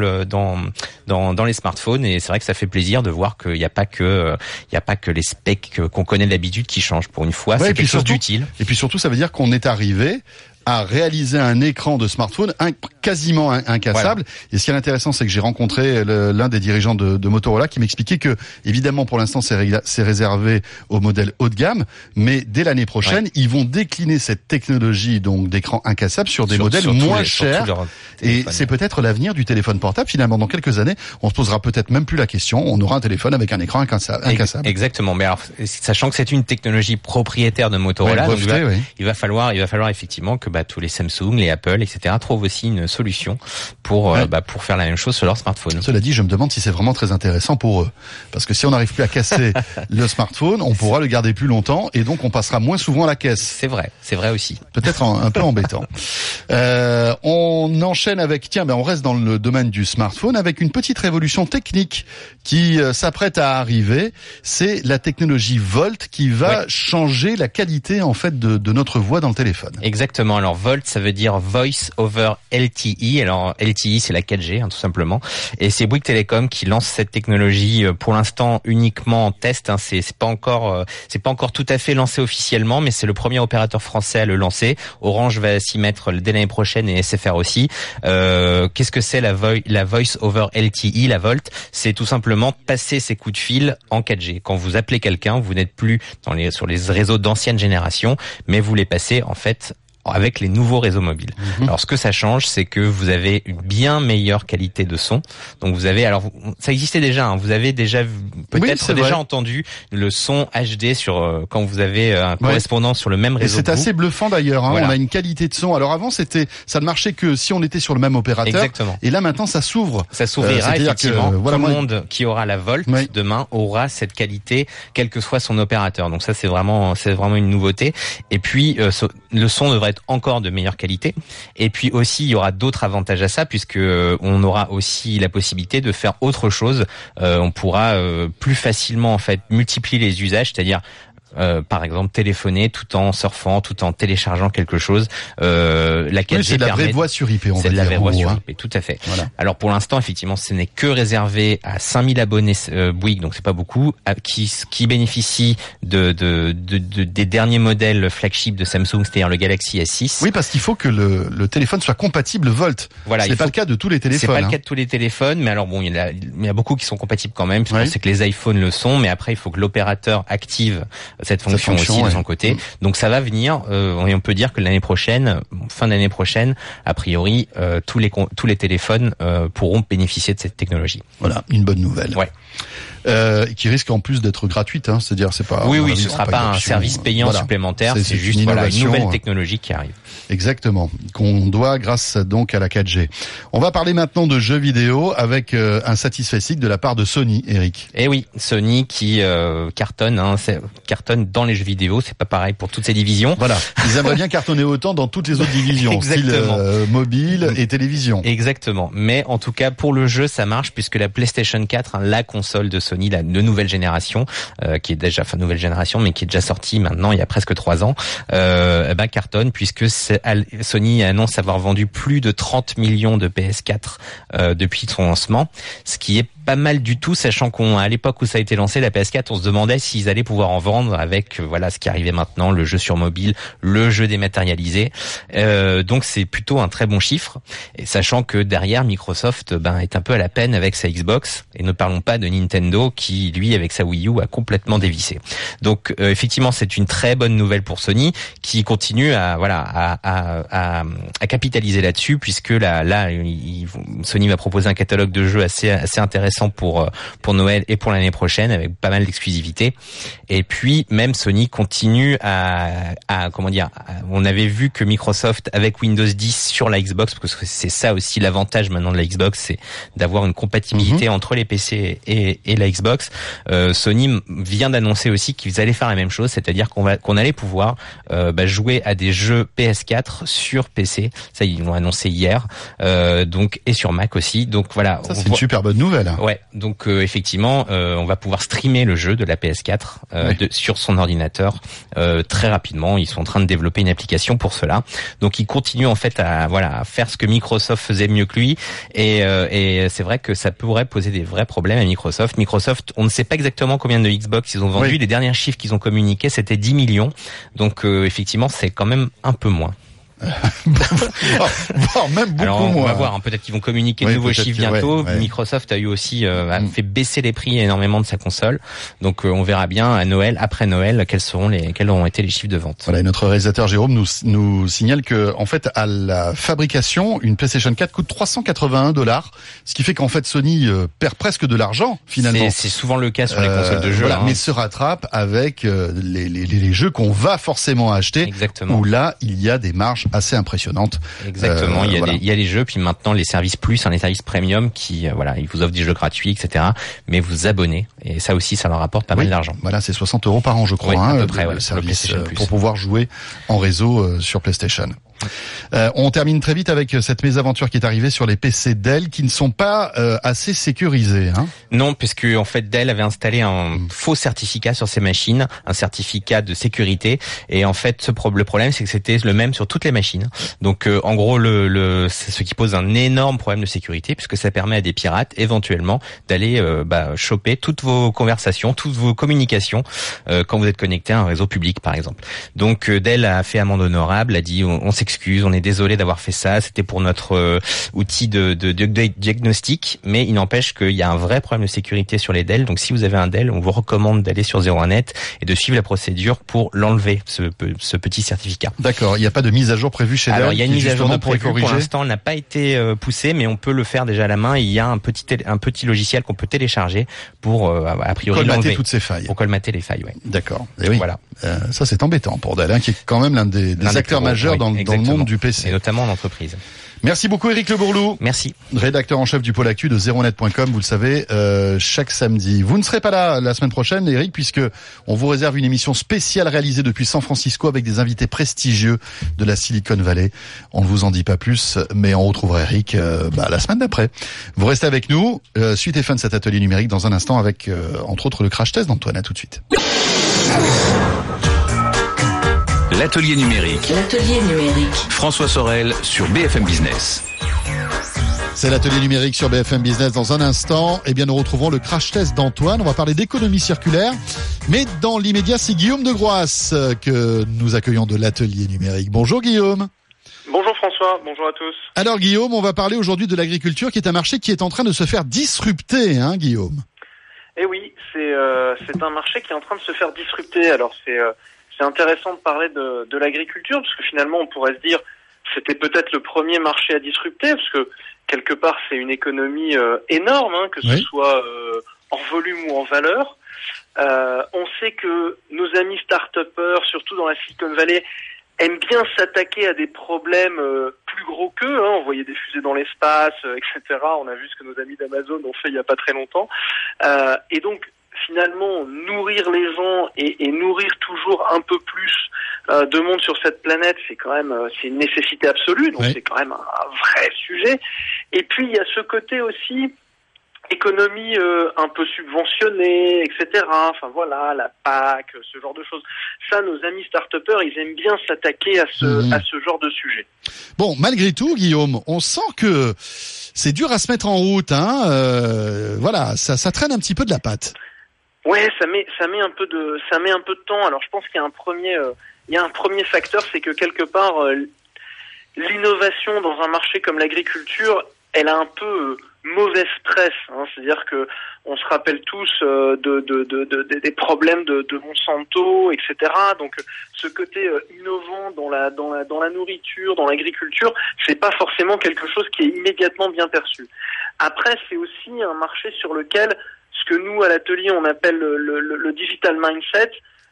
le dans dans dans les smartphones, et c'est vrai que ça fait plaisir de voir qu'il n'y a pas que il y a pas que les specs qu'on connaît d'habitude qui changent. Pour une fois, ouais, c'est quelque surtout, chose d'utile. Et puis surtout, ça veut dire qu'on est arrivé à réaliser un écran de smartphone un, quasiment incassable. Voilà. Et ce qui est intéressant, c'est que j'ai rencontré le, l'un des dirigeants de, de Motorola qui m'expliquait que, évidemment, pour l'instant, c'est, ré, c'est réservé au modèle haut de gamme, mais dès l'année prochaine, ouais. ils vont décliner cette technologie donc d'écran incassable sur des sur, modèles sur moins les, chers. Et c'est peut-être l'avenir du téléphone portable. Finalement, dans quelques années, on se posera peut-être même plus la question. On aura un téléphone avec un écran incassable. Exactement. Mais alors, sachant que c'est une technologie propriétaire de Motorola, ouais, breveté, donc il, va, oui. il va falloir, il va falloir effectivement que bah, tous les Samsung, les Apple, et cetera trouvent aussi une solution pour ouais. euh, bah, pour faire la même chose sur leur smartphone. Cela dit, je me demande si c'est vraiment très intéressant pour eux, parce que si on n'arrive plus à casser le smartphone, on pourra le garder plus longtemps et donc on passera moins souvent à la caisse. C'est vrai, c'est vrai aussi. Peut-être un, un peu embêtant. Euh, on enchaîne avec, tiens, ben on reste dans le domaine du smartphone avec une petite révolution technique qui euh, s'apprête à arriver. C'est la technologie Volt qui va ouais. changer la qualité en fait de, de notre voix dans le téléphone. Exactement. Alors Volt, ça veut dire Voice over L T E. Alors L T E, c'est la quatre G, hein, tout simplement. Et c'est Bouygues Telecom qui lance cette technologie pour l'instant uniquement en test. Hein. C'est, c'est pas encore, c'est pas encore tout à fait lancé officiellement, mais c'est le premier opérateur français à le lancer. Orange va s'y mettre dès l'année prochaine et S F R aussi. Euh, qu'est-ce que c'est la, vo- la Voice over L T E, la Volt? C'est tout simplement passer ses coups de fil en quatre G. Quand vous appelez quelqu'un, vous n'êtes plus dans les, sur les réseaux d'ancienne génération, mais vous les passez en fait avec les nouveaux réseaux mobiles. Mmh. Alors ce que ça change, c'est que vous avez une bien meilleure qualité de son. Donc vous avez, alors ça existait déjà, hein, vous avez déjà peut-être oui, déjà vrai. entendu le son H D sur euh, quand vous avez un ouais. correspondant sur le même réseau. Et c'est assez bluffant d'ailleurs. Hein, voilà. On a une qualité de son. Alors avant c'était, ça ne marchait que si on était sur le même opérateur. Exactement. Et là maintenant ça s'ouvre. Ça s'ouvrira euh, effectivement. Que, voilà, tout le monde qui aura la Volt oui. demain aura cette qualité, quel que soit son opérateur. Donc ça c'est vraiment, c'est vraiment une nouveauté. Et puis euh, le son devrait être encore de meilleure qualité. Et puis aussi, il y aura d'autres avantages à ça, puisque euh, on aura aussi la possibilité de faire autre chose. Euh, on pourra euh, plus facilement en fait multiplier les usages, c'est-à-dire Euh, par exemple téléphoner tout en surfant, tout en téléchargeant quelque chose. Euh, la quatre G oui, c'est de la permet... vraie voix sur I P, on c'est va de la dire, vraie voix ou, sur hein. I P, tout à fait. Voilà. Alors pour l'instant, effectivement, ce n'est que réservé à cinq mille abonnés euh, Bouygues, donc c'est pas beaucoup, à, qui qui bénéficient de, de, de, de des derniers modèles flagship de Samsung, c'est-à-dire le Galaxy S six. Oui, parce qu'il faut que le, le téléphone soit compatible Volt. Voilà, c'est pas faut... le cas de tous les téléphones. C'est pas hein. le cas de tous les téléphones, mais alors bon, il y a, il y a beaucoup qui sont compatibles quand même. Ouais. C'est que les iPhones le sont, mais après il faut que l'opérateur active cette fonction, cette fonction aussi ouais. de son côté. Mmh. Donc ça va venir, euh, et on peut dire que l'année prochaine, fin d'année prochaine, a priori, euh, tous les tous les téléphones euh, pourront bénéficier de cette technologie. Voilà, une bonne nouvelle. Ouais. Euh, qui risque en plus d'être gratuite, hein, c'est-à-dire c'est pas. Oui, oui, ce sera pas, pas un service payant voilà. supplémentaire, c'est, c'est, c'est juste une, voilà, une nouvelle technologie qui arrive. Exactement, qu'on doit grâce donc à la quatre G. On va parler maintenant de jeux vidéo avec euh, un satisfecit de la part de Sony, Eric. Eh oui, Sony qui euh, cartonne, hein, c'est, cartonne dans les jeux vidéo, c'est pas pareil pour toutes ces divisions. Voilà, ils aimeraient bien cartonner autant dans toutes les autres divisions, style euh, mobile et télévision. Exactement, mais en tout cas pour le jeu ça marche puisque la PlayStation quatre, hein, la console de Sony, la de nouvelle génération, euh, qui est déjà, enfin nouvelle génération, mais qui est déjà sortie maintenant il y a presque trois ans, euh, bah cartonne puisque c'est, Sony annonce avoir vendu plus de trente millions de P S quatre euh, depuis son lancement, ce qui est pas mal du tout, sachant qu'on, à l'époque où ça a été lancé, la P S quatre, on se demandait s'ils allaient pouvoir en vendre avec, euh, voilà, ce qui arrivait maintenant, le jeu sur mobile, le jeu dématérialisé. Euh, donc c'est plutôt un très bon chiffre, et sachant que derrière Microsoft, ben, est un peu à la peine avec sa Xbox, et ne parlons pas de Nintendo qui, lui, avec sa Wii U, a complètement dévissé. Donc euh, effectivement, c'est une très bonne nouvelle pour Sony, qui continue à, voilà, à, à, à, à capitaliser là-dessus, puisque là, là, il, Sony va proposer un catalogue de jeux assez, assez intéressant pour pour Noël et pour l'année prochaine avec pas mal d'exclusivités. Et puis même Sony continue à à comment dire, à, on avait vu que Microsoft avec Windows dix sur la Xbox, parce que c'est ça aussi l'avantage maintenant de la Xbox, c'est d'avoir une compatibilité mmh. entre les P C et et la Xbox. Euh, Sony vient d'annoncer aussi qu'ils allaient faire la même chose, c'est-à-dire qu'on va qu'on allait pouvoir euh, bah, jouer à des jeux P S quatre sur P C. Ça ils l'ont annoncé hier. Euh, donc et sur Mac aussi. Donc voilà, ça c'est une super bonne nouvelle. Ouais, donc euh, effectivement, euh, on va pouvoir streamer le jeu de la P S quatre euh, oui. de, sur son ordinateur euh, très rapidement. Ils sont en train de développer une application pour cela. Donc ils continuent en fait à voilà à faire ce que Microsoft faisait mieux que lui. Et, euh, et c'est vrai que ça pourrait poser des vrais problèmes à Microsoft. Microsoft, on ne sait pas exactement combien de Xbox ils ont vendu. Oui. Les derniers chiffres qu'ils ont communiqués, c'était dix millions. Donc euh, effectivement, c'est quand même un peu moins. Voire même beaucoup Alors, on moins. va voir, hein, peut-être qu'ils vont communiquer oui, de nouveaux chiffres bientôt. Ouais, ouais. Microsoft a eu aussi euh, a fait baisser les prix énormément de sa console. Donc euh, on verra bien à Noël, après Noël, quels seront les quels auront été les chiffres de vente. Voilà, et notre réalisateur Jérôme nous nous signale que en fait à la fabrication, une PlayStation quatre coûte trois cent quatre-vingt-un dollars, ce qui fait qu'en fait Sony euh, perd presque de l'argent finalement. C'est, c'est souvent le cas sur les consoles de jeux, voilà, hein. mais se rattrape avec euh, les, les les jeux qu'on va forcément acheter. Exactement. Où là, il y a des marges assez impressionnantes. Exactement, euh, il y a voilà. des, il y a les jeux, puis maintenant les services plus, hein, les services premium qui, euh, voilà, ils vous offrent des jeux gratuits, et cetera. Mais vous abonnez, et ça aussi, ça leur rapporte pas oui, mal d'argent. Voilà, c'est soixante euros par an, je crois, oui, hein, à peu près, le ouais, service le euh, pour pouvoir jouer en réseau euh, sur PlayStation. Euh, on termine très vite avec cette mésaventure qui est arrivée sur les P C Dell qui ne sont pas euh, assez sécurisés. Hein. Non, puisque en fait Dell avait installé un faux certificat sur ses machines, un certificat de sécurité, et en fait ce pro- le problème c'est que c'était le même sur toutes les machines. Donc euh, en gros le, le c'est ce qui pose un énorme problème de sécurité puisque ça permet à des pirates éventuellement d'aller euh, bah, choper toutes vos conversations, toutes vos communications euh, quand vous êtes connecté à un réseau public par exemple. Donc euh, Dell a fait amende honorable, a dit on, on s'excuse, on est désolé d'avoir fait ça, c'était pour notre euh, outil de, de, de, de diagnostic, mais il n'empêche qu'il y a un vrai problème de sécurité sur les Dell. Donc si vous avez un Dell, on vous recommande d'aller sur zéro un net et de suivre la procédure pour l'enlever, ce, ce petit certificat. D'accord, il n'y a pas de mise à jour prévue chez Dell. Alors il y a une mise à jour de pour prévue, pour l'instant elle n'a pas été euh, poussée, mais on peut le faire déjà à la main. Il y a un petit tél- un petit logiciel qu'on peut télécharger pour euh, a priori colmater l'enlever. toutes ces failles. Pour colmater les failles, ouais. D'accord. Et oui. Voilà. Euh, ça c'est embêtant pour Dell, hein, qui est quand même l'un des, des L'un des acteurs gros, majeurs oui, dans, dans le monde du P C. Et notamment en entreprise. Merci beaucoup Éric Le Bourlou. Merci. Rédacteur en chef du pôle actu de zéro net point com, vous le savez, euh, chaque samedi. Vous ne serez pas là la semaine prochaine, Éric, puisque on vous réserve une émission spéciale réalisée depuis San Francisco avec des invités prestigieux de la Silicon Valley. On ne vous en dit pas plus, mais on retrouvera Éric euh, bah, la semaine d'après. Vous restez avec nous. Euh, suite et fin de cet atelier numérique dans un instant avec, euh, entre autres, le crash test d'Antoine. À tout de suite. L'atelier numérique. L'atelier numérique. François Sorel sur B F M Business. C'est l'atelier numérique sur B F M Business dans un instant. Eh bien, nous retrouvons le crash test d'Antoine. On va parler d'économie circulaire. Mais dans l'immédiat, c'est Guillaume de Groisse que nous accueillons de l'atelier numérique. Bonjour Guillaume. Bonjour François, bonjour à tous. Alors Guillaume, on va parler aujourd'hui de l'agriculture qui est un marché qui est en train de se faire disrupter, hein Guillaume. Eh oui, c'est euh, c'est un marché qui est en train de se faire disrupter. Alors c'est euh, c'est intéressant de parler de, de l'agriculture parce que finalement on pourrait se dire c'était peut-être le premier marché à disrupter parce que quelque part c'est une économie euh, énorme, hein, que ce oui. soit euh, en volume ou en valeur. Euh, on sait que nos amis start-upers, surtout dans la Silicon Valley, aiment bien s'attaquer à des problèmes euh, plus gros qu'eux, hein, envoyer des fusées dans l'espace, euh, et cetera. On a vu ce que nos amis d'Amazon ont fait il y a pas très longtemps. Euh, et donc, finalement, nourrir les gens et, et nourrir toujours un peu plus euh, de monde sur cette planète, c'est quand même euh, c'est une nécessité absolue. Donc, oui. c'est quand même un, un vrai sujet. Et puis, il y a ce côté aussi économie euh, un peu subventionnée, et cetera. Enfin voilà, la P A C, ce genre de choses. Ça, nos amis start-upers, ils aiment bien s'attaquer à ce mmh. à ce genre de sujet. Bon, malgré tout, Guillaume, on sent que c'est dur à se mettre en route. Hein. Euh, voilà, ça, ça traîne un petit peu de la patte. Ouais, ça met ça met un peu de ça met un peu de temps. Alors, je pense qu'il y a un premier euh, il y a un premier facteur, c'est que quelque part euh, l'innovation dans un marché comme l'agriculture, elle a un peu euh, mauvaise presse, hein, c'est-à-dire que on se rappelle tous euh, de, de, de, de, de des problèmes de, de Monsanto, et cetera. Donc ce côté euh, innovant dans la dans la dans la nourriture, dans l'agriculture, c'est pas forcément quelque chose qui est immédiatement bien perçu. Après, c'est aussi un marché sur lequel ce que nous à l'atelier on appelle le, le, le digital mindset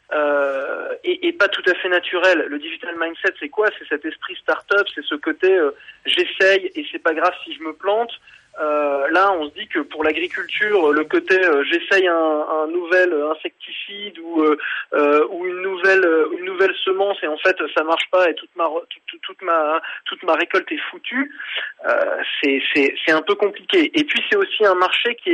euh, est, est pas tout à fait naturel. Le digital mindset, c'est quoi? C'est cet esprit start-up, c'est ce côté euh, j'essaye et c'est pas grave si je me plante. Euh, là, on se dit que pour l'agriculture, le côté euh, j'essaye un, un nouvel insecticide ou euh, euh, ou une nouvelle une nouvelle semence et en fait ça marche pas et toute ma toute, toute ma toute ma récolte est foutue. Euh, c'est c'est c'est un peu compliqué. Et puis c'est aussi un marché qui est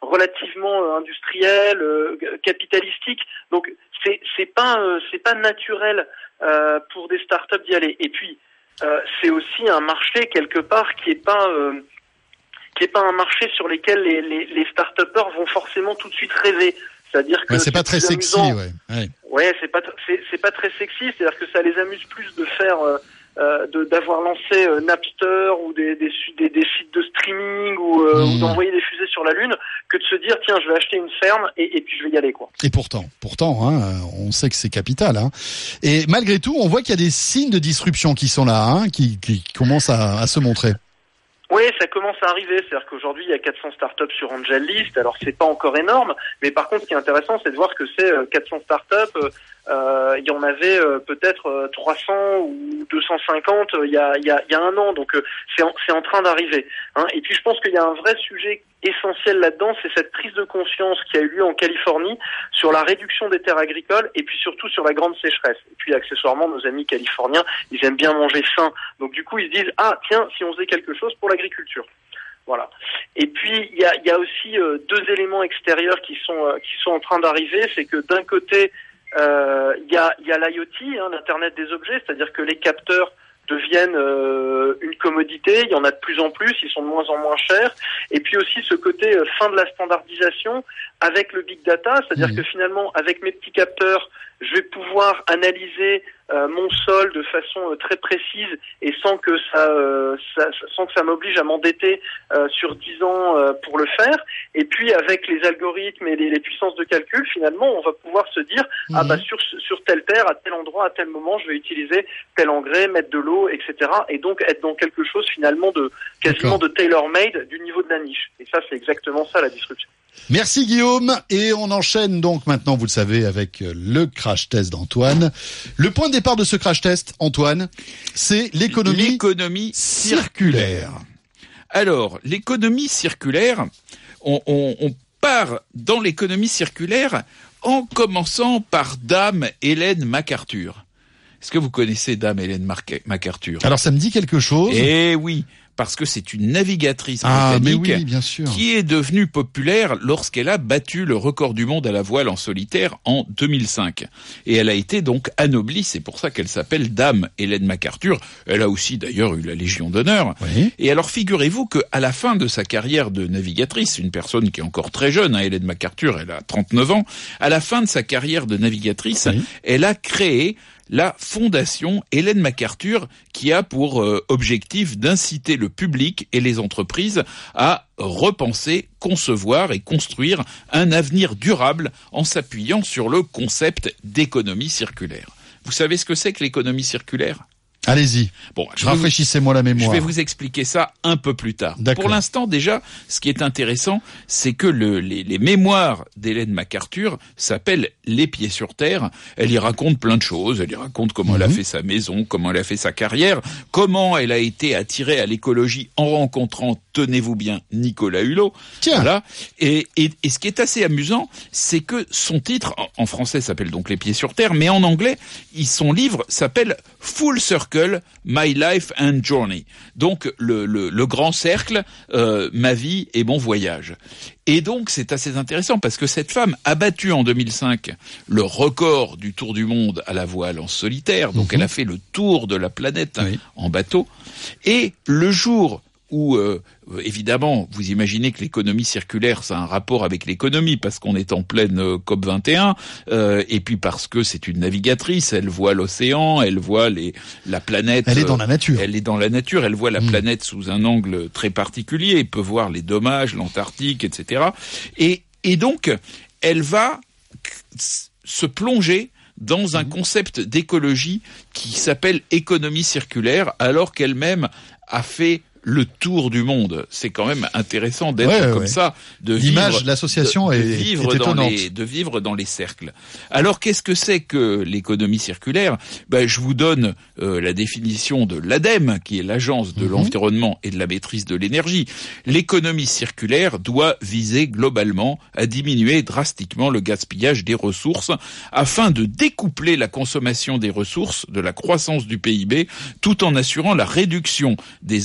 relativement euh, industriel, euh, capitalistique. Donc c'est c'est pas euh, c'est pas naturel euh, pour des startups d'y aller. Et puis euh, c'est aussi un marché quelque part qui est pas euh, qui est pas un marché sur lequel les les, les start-upers vont forcément tout de suite rêver. C'est-à-dire que ouais, c'est, c'est pas très sexy, amusant. ouais. Ouais, ouais c'est pas c'est c'est pas très sexy. C'est-à-dire que ça les amuse plus de faire euh, Euh, de, d'avoir lancé euh, Napster ou des, des, des, des sites de streaming ou, euh, mmh. ou d'envoyer des fusées sur la Lune que de se dire tiens je vais acheter une ferme et, et puis je vais y aller quoi. Et pourtant, pourtant, hein, on sait que c'est capital. Hein. Et malgré tout, on voit qu'il y a des signes de disruption qui sont là, hein, qui, qui commencent à, à se montrer. Oui, ça commence à arriver. C'est-à-dire qu'aujourd'hui, il y a quatre cents startups sur Angel List. Alors, c'est pas encore énorme, mais par contre, ce qui est intéressant, c'est de voir que c'est quatre cents startups. Euh, il y en avait euh, peut-être euh, trois cents ou deux cent cinquante euh, il y a il y a il y a un an. Donc, euh, c'est en, c'est en train d'arriver. Hein. Et puis, je pense qu'il y a un vrai sujet essentiel là-dedans, c'est cette prise de conscience qui a eu lieu en Californie sur la réduction des terres agricoles et puis surtout sur la grande sécheresse. Et puis accessoirement, nos amis californiens, ils aiment bien manger sain. Donc du coup, ils se disent ah tiens, si on faisait quelque chose pour l'agriculture. Voilà. Et puis il y a, il y a aussi euh, deux éléments extérieurs qui sont euh, qui sont en train d'arriver, c'est que d'un côté euh, il y a il y a l'IoT, hein, l'Internet des objets, c'est-à-dire que les capteurs deviennent euh, une commodité, il y en a de plus en plus, ils sont de moins en moins chers, et puis aussi ce côté euh, fin de la standardisation avec le big data, c'est-à-dire mmh. que finalement avec mes petits capteurs, je vais pouvoir analyser euh, mon sol de façon euh, très précise et sans que ça, euh, ça sans que ça m'oblige à m'endetter euh, sur dix ans euh, pour le faire. Et puis avec les algorithmes et les, les puissances de calcul, finalement, on va pouvoir se dire mmh. ah bah sur sur telle terre, à tel endroit, à tel moment, je vais utiliser tel engrais, mettre de l'eau, et cetera. Et donc être dans quelque chose finalement de quasiment D'accord. de tailor-made du niveau de la niche. Et ça, c'est exactement ça la disruption. Merci Guillaume, et on enchaîne donc maintenant, vous le savez, avec le crash test d'Antoine. Le point de départ de ce crash test, Antoine, c'est l'économie, l'économie circulaire. Alors, l'économie circulaire, on, on, on part dans l'économie circulaire en commençant par Dame Hélène MacArthur. Est-ce que vous connaissez Dame Hélène MacArthur ? Alors ça me dit quelque chose. Eh oui, parce que c'est une navigatrice ah, britannique mais oui, bien sûr. qui est devenue populaire lorsqu'elle a battu le record du monde à la voile en solitaire en deux mille cinq. Et elle a été donc anoblie, c'est pour ça qu'elle s'appelle Dame Hélène MacArthur. Elle a aussi d'ailleurs eu la Légion d'honneur. Oui. Et alors figurez-vous qu'à la fin de sa carrière de navigatrice, une personne qui est encore très jeune, hein, Hélène MacArthur, elle a trente-neuf ans, à la fin de sa carrière de navigatrice, oui. elle a créé la fondation Hélène MacArthur, qui a pour euh, objectif d'inciter le public et les entreprises à repenser, concevoir et construire un avenir durable en s'appuyant sur le concept d'économie circulaire. Vous savez ce que c'est que l'économie circulaire ? Allez-y. Bon, rafraîchissez-moi la mémoire. Je vais vous expliquer ça un peu plus tard. D'accord. Pour l'instant, déjà, ce qui est intéressant, c'est que le, les, les mémoires d'Hélène MacArthur s'appellent Les pieds sur terre. Elle y raconte plein de choses. Elle y raconte comment mmh. elle a fait sa maison, comment elle a fait sa carrière, comment elle a été attirée à l'écologie en rencontrant, tenez-vous bien, Nicolas Hulot. Tiens. Voilà. Et, et, et ce qui est assez amusant, c'est que son titre, en, en français, s'appelle donc Les pieds sur terre, mais en anglais, son livre s'appelle Full Circle, My Life and Journey. Donc le, le, le grand cercle, euh, ma vie et mon voyage. Et donc c'est assez intéressant parce que cette femme a battu en deux mille cinq le record du tour du monde à la voile en solitaire. Donc mmh. elle a fait le tour de la planète oui. en bateau. Et le jour où, euh, évidemment, vous imaginez que l'économie circulaire, ça a un rapport avec l'économie, parce qu'on est en pleine euh, C O P vingt et un, euh, et puis parce que c'est une navigatrice, elle voit l'océan, elle voit les, la planète... Elle est dans la nature. Elle est dans la nature, elle voit la mmh. planète sous un angle très particulier, elle peut voir les dommages, l'Antarctique, et cetera. Et, et donc, elle va se plonger dans un concept d'écologie qui s'appelle économie circulaire, alors qu'elle-même a fait le tour du monde. C'est quand même intéressant d'être ouais, comme ouais. ça, de L'image, vivre, l'association de, de est, vivre est dans étonnante. les, de vivre dans les cercles. Alors, qu'est-ce que c'est que l'économie circulaire ? Ben, je vous donne euh, la définition de l'ADEME, qui est l'Agence de mm-hmm. l'environnement et de la maîtrise de l'énergie. L'économie circulaire doit viser globalement à diminuer drastiquement le gaspillage des ressources afin de découpler la consommation des ressources de la croissance du P I B, tout en assurant la réduction des impacts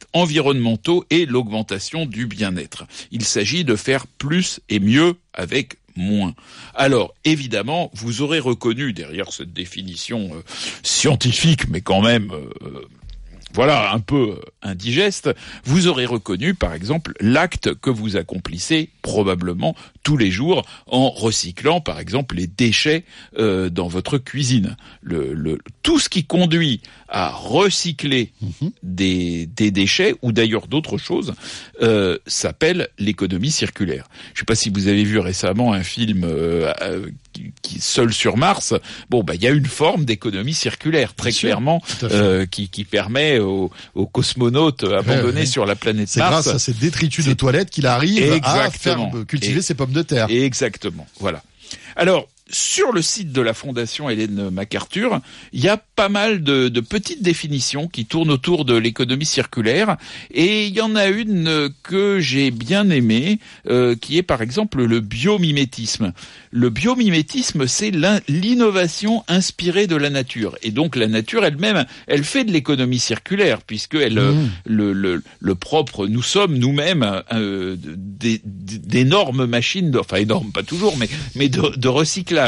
impacts environnementaux et l'augmentation du bien-être. Il s'agit de faire plus et mieux avec moins. Alors, évidemment, vous aurez reconnu derrière cette définition euh, scientifique, mais quand même... Euh, voilà, un peu indigeste, vous aurez reconnu, par exemple, l'acte que vous accomplissez probablement tous les jours en recyclant, par exemple, les déchets euh, dans votre cuisine. Le, le, tout ce qui conduit à recycler mmh. des, des déchets, ou d'ailleurs d'autres choses, euh, s'appelle l'économie circulaire. Je ne sais pas si vous avez vu récemment un film euh, euh, qui, qui Seul sur Mars. Bon, bah il y a une forme d'économie circulaire, très Bien clairement, euh, qui, qui permet aux, aux cosmonautes abandonnés ouais, ouais. sur la planète c'est Mars. C'est grâce à ces détritus de toilettes qu'il arrive Exactement. à faire cultiver Et, ses pommes de terre. Exactement, voilà. Alors, sur le site de la Fondation Ellen MacArthur, il y a pas mal de, de petites définitions qui tournent autour de l'économie circulaire, et il y en a une que j'ai bien aimée, euh, qui est par exemple le biomimétisme. Le biomimétisme, c'est l'innovation inspirée de la nature, et donc la nature elle-même, elle fait de l'économie circulaire, puisque elle, mmh. le, le, le propre, nous sommes nous-mêmes euh, des, d'énormes machines, de, enfin énormes pas toujours, mais, mais de, de recyclage.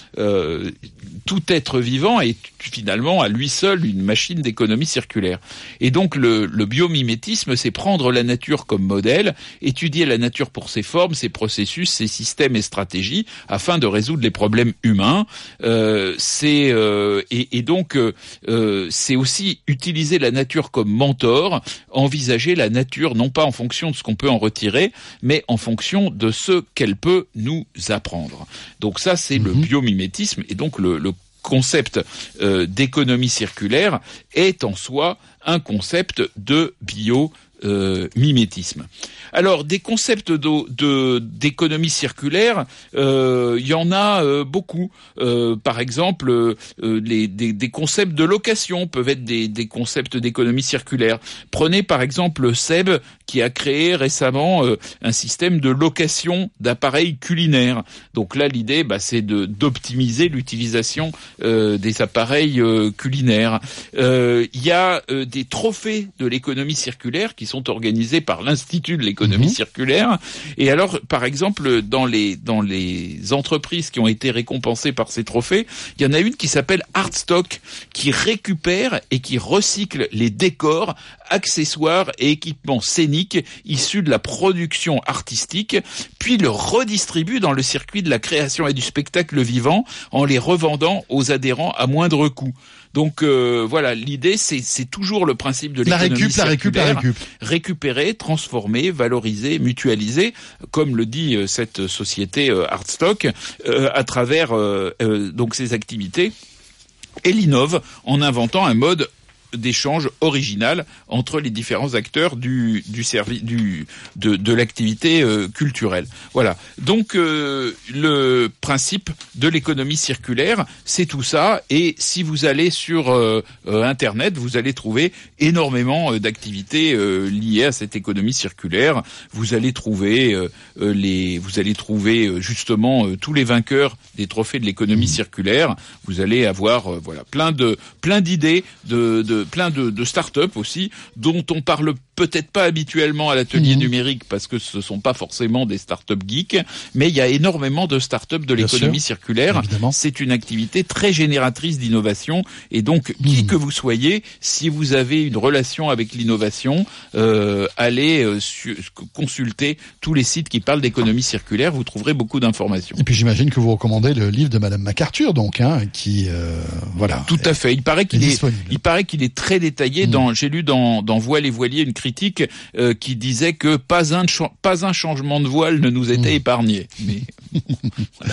Euh, tout être vivant est finalement à lui seul une machine d'économie circulaire. Et donc le, le biomimétisme, c'est prendre la nature comme modèle, étudier la nature pour ses formes, ses processus, ses systèmes et stratégies, afin de résoudre les problèmes humains. Euh, c'est euh, et, et donc euh, c'est aussi utiliser la nature comme mentor, envisager la nature non pas en fonction de ce qu'on peut en retirer, mais en fonction de ce qu'elle peut nous apprendre. Donc ça, c'est mmh. le biomimétisme, et donc le, le concept euh, d'économie circulaire est en soi un concept de bio Euh, mimétisme. Alors, des concepts de, de, d'économie circulaire, il euh, y en a euh, beaucoup. Euh, par exemple, euh, les, des, des concepts de location peuvent être des, des concepts d'économie circulaire. Prenez par exemple Seb, qui a créé récemment euh, un système de location d'appareils culinaires. Donc là, l'idée, bah, c'est de, d'optimiser l'utilisation euh, des appareils euh, culinaires. Il euh, y a euh, des trophées de l'économie circulaire qui sont organisés par l'Institut de l'économie mmh. circulaire. Et alors, par exemple, dans les dans les entreprises qui ont été récompensées par ces trophées, il y en a une qui s'appelle Artstock, qui récupère et qui recycle les décors, accessoires et équipements scéniques issus de la production artistique, puis le redistribue dans le circuit de la création et du spectacle vivant en les revendant aux adhérents à moindre coût. Donc euh, voilà, l'idée c'est c'est toujours le principe de l'économie la récup, circulaire. La récup, la récup. Récupérer, transformer, valoriser, mutualiser, comme le dit euh, cette société euh, Artstock, euh, à travers euh, euh, donc ses activités. Elle innove en inventant un mode d'échange original entre les différents acteurs du du service du de de l'activité euh, culturelle. Voilà. Donc euh, le principe de l'économie circulaire, c'est tout ça, et si vous allez sur euh, euh, internet, vous allez trouver énormément euh, d'activités euh, liées à cette économie circulaire. Vous allez trouver euh, euh, les vous allez trouver euh, justement euh, tous les vainqueurs des trophées de l'économie circulaire. Vous allez avoir euh, voilà plein de plein d'idées de de plein de, de start-up aussi, dont on parle peut-être pas habituellement à l'atelier mmh. numérique, parce que ce sont pas forcément des start-up geeks, mais il y a énormément de start-up de l'économie circulaire. Évidemment. C'est une activité très génératrice d'innovation, et donc, mmh. qui que vous soyez, si vous avez une relation avec l'innovation, euh, allez euh, su- consulter tous les sites qui parlent d'économie circulaire, vous trouverez beaucoup d'informations. Et puis j'imagine que vous recommandez le livre de Madame MacArthur, donc, hein, qui, euh, voilà. Tout à fait. Il paraît qu'il est, est il paraît qu'il est très détaillé. Mmh. Dans, j'ai lu dans, dans Voile et Voilier une critique euh, qui disait que pas un, pas un changement de voile ne nous était mmh. épargné. Mais voilà.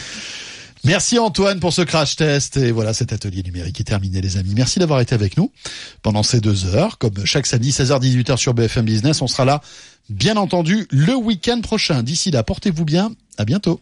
Merci Antoine pour ce crash test, et voilà, cet atelier numérique est terminé, les amis. Merci d'avoir été avec nous pendant ces deux heures, comme chaque samedi, seize heures dix-huit heures sur B F M Business. On sera là, bien entendu, le week-end prochain. D'ici là, portez-vous bien. À bientôt.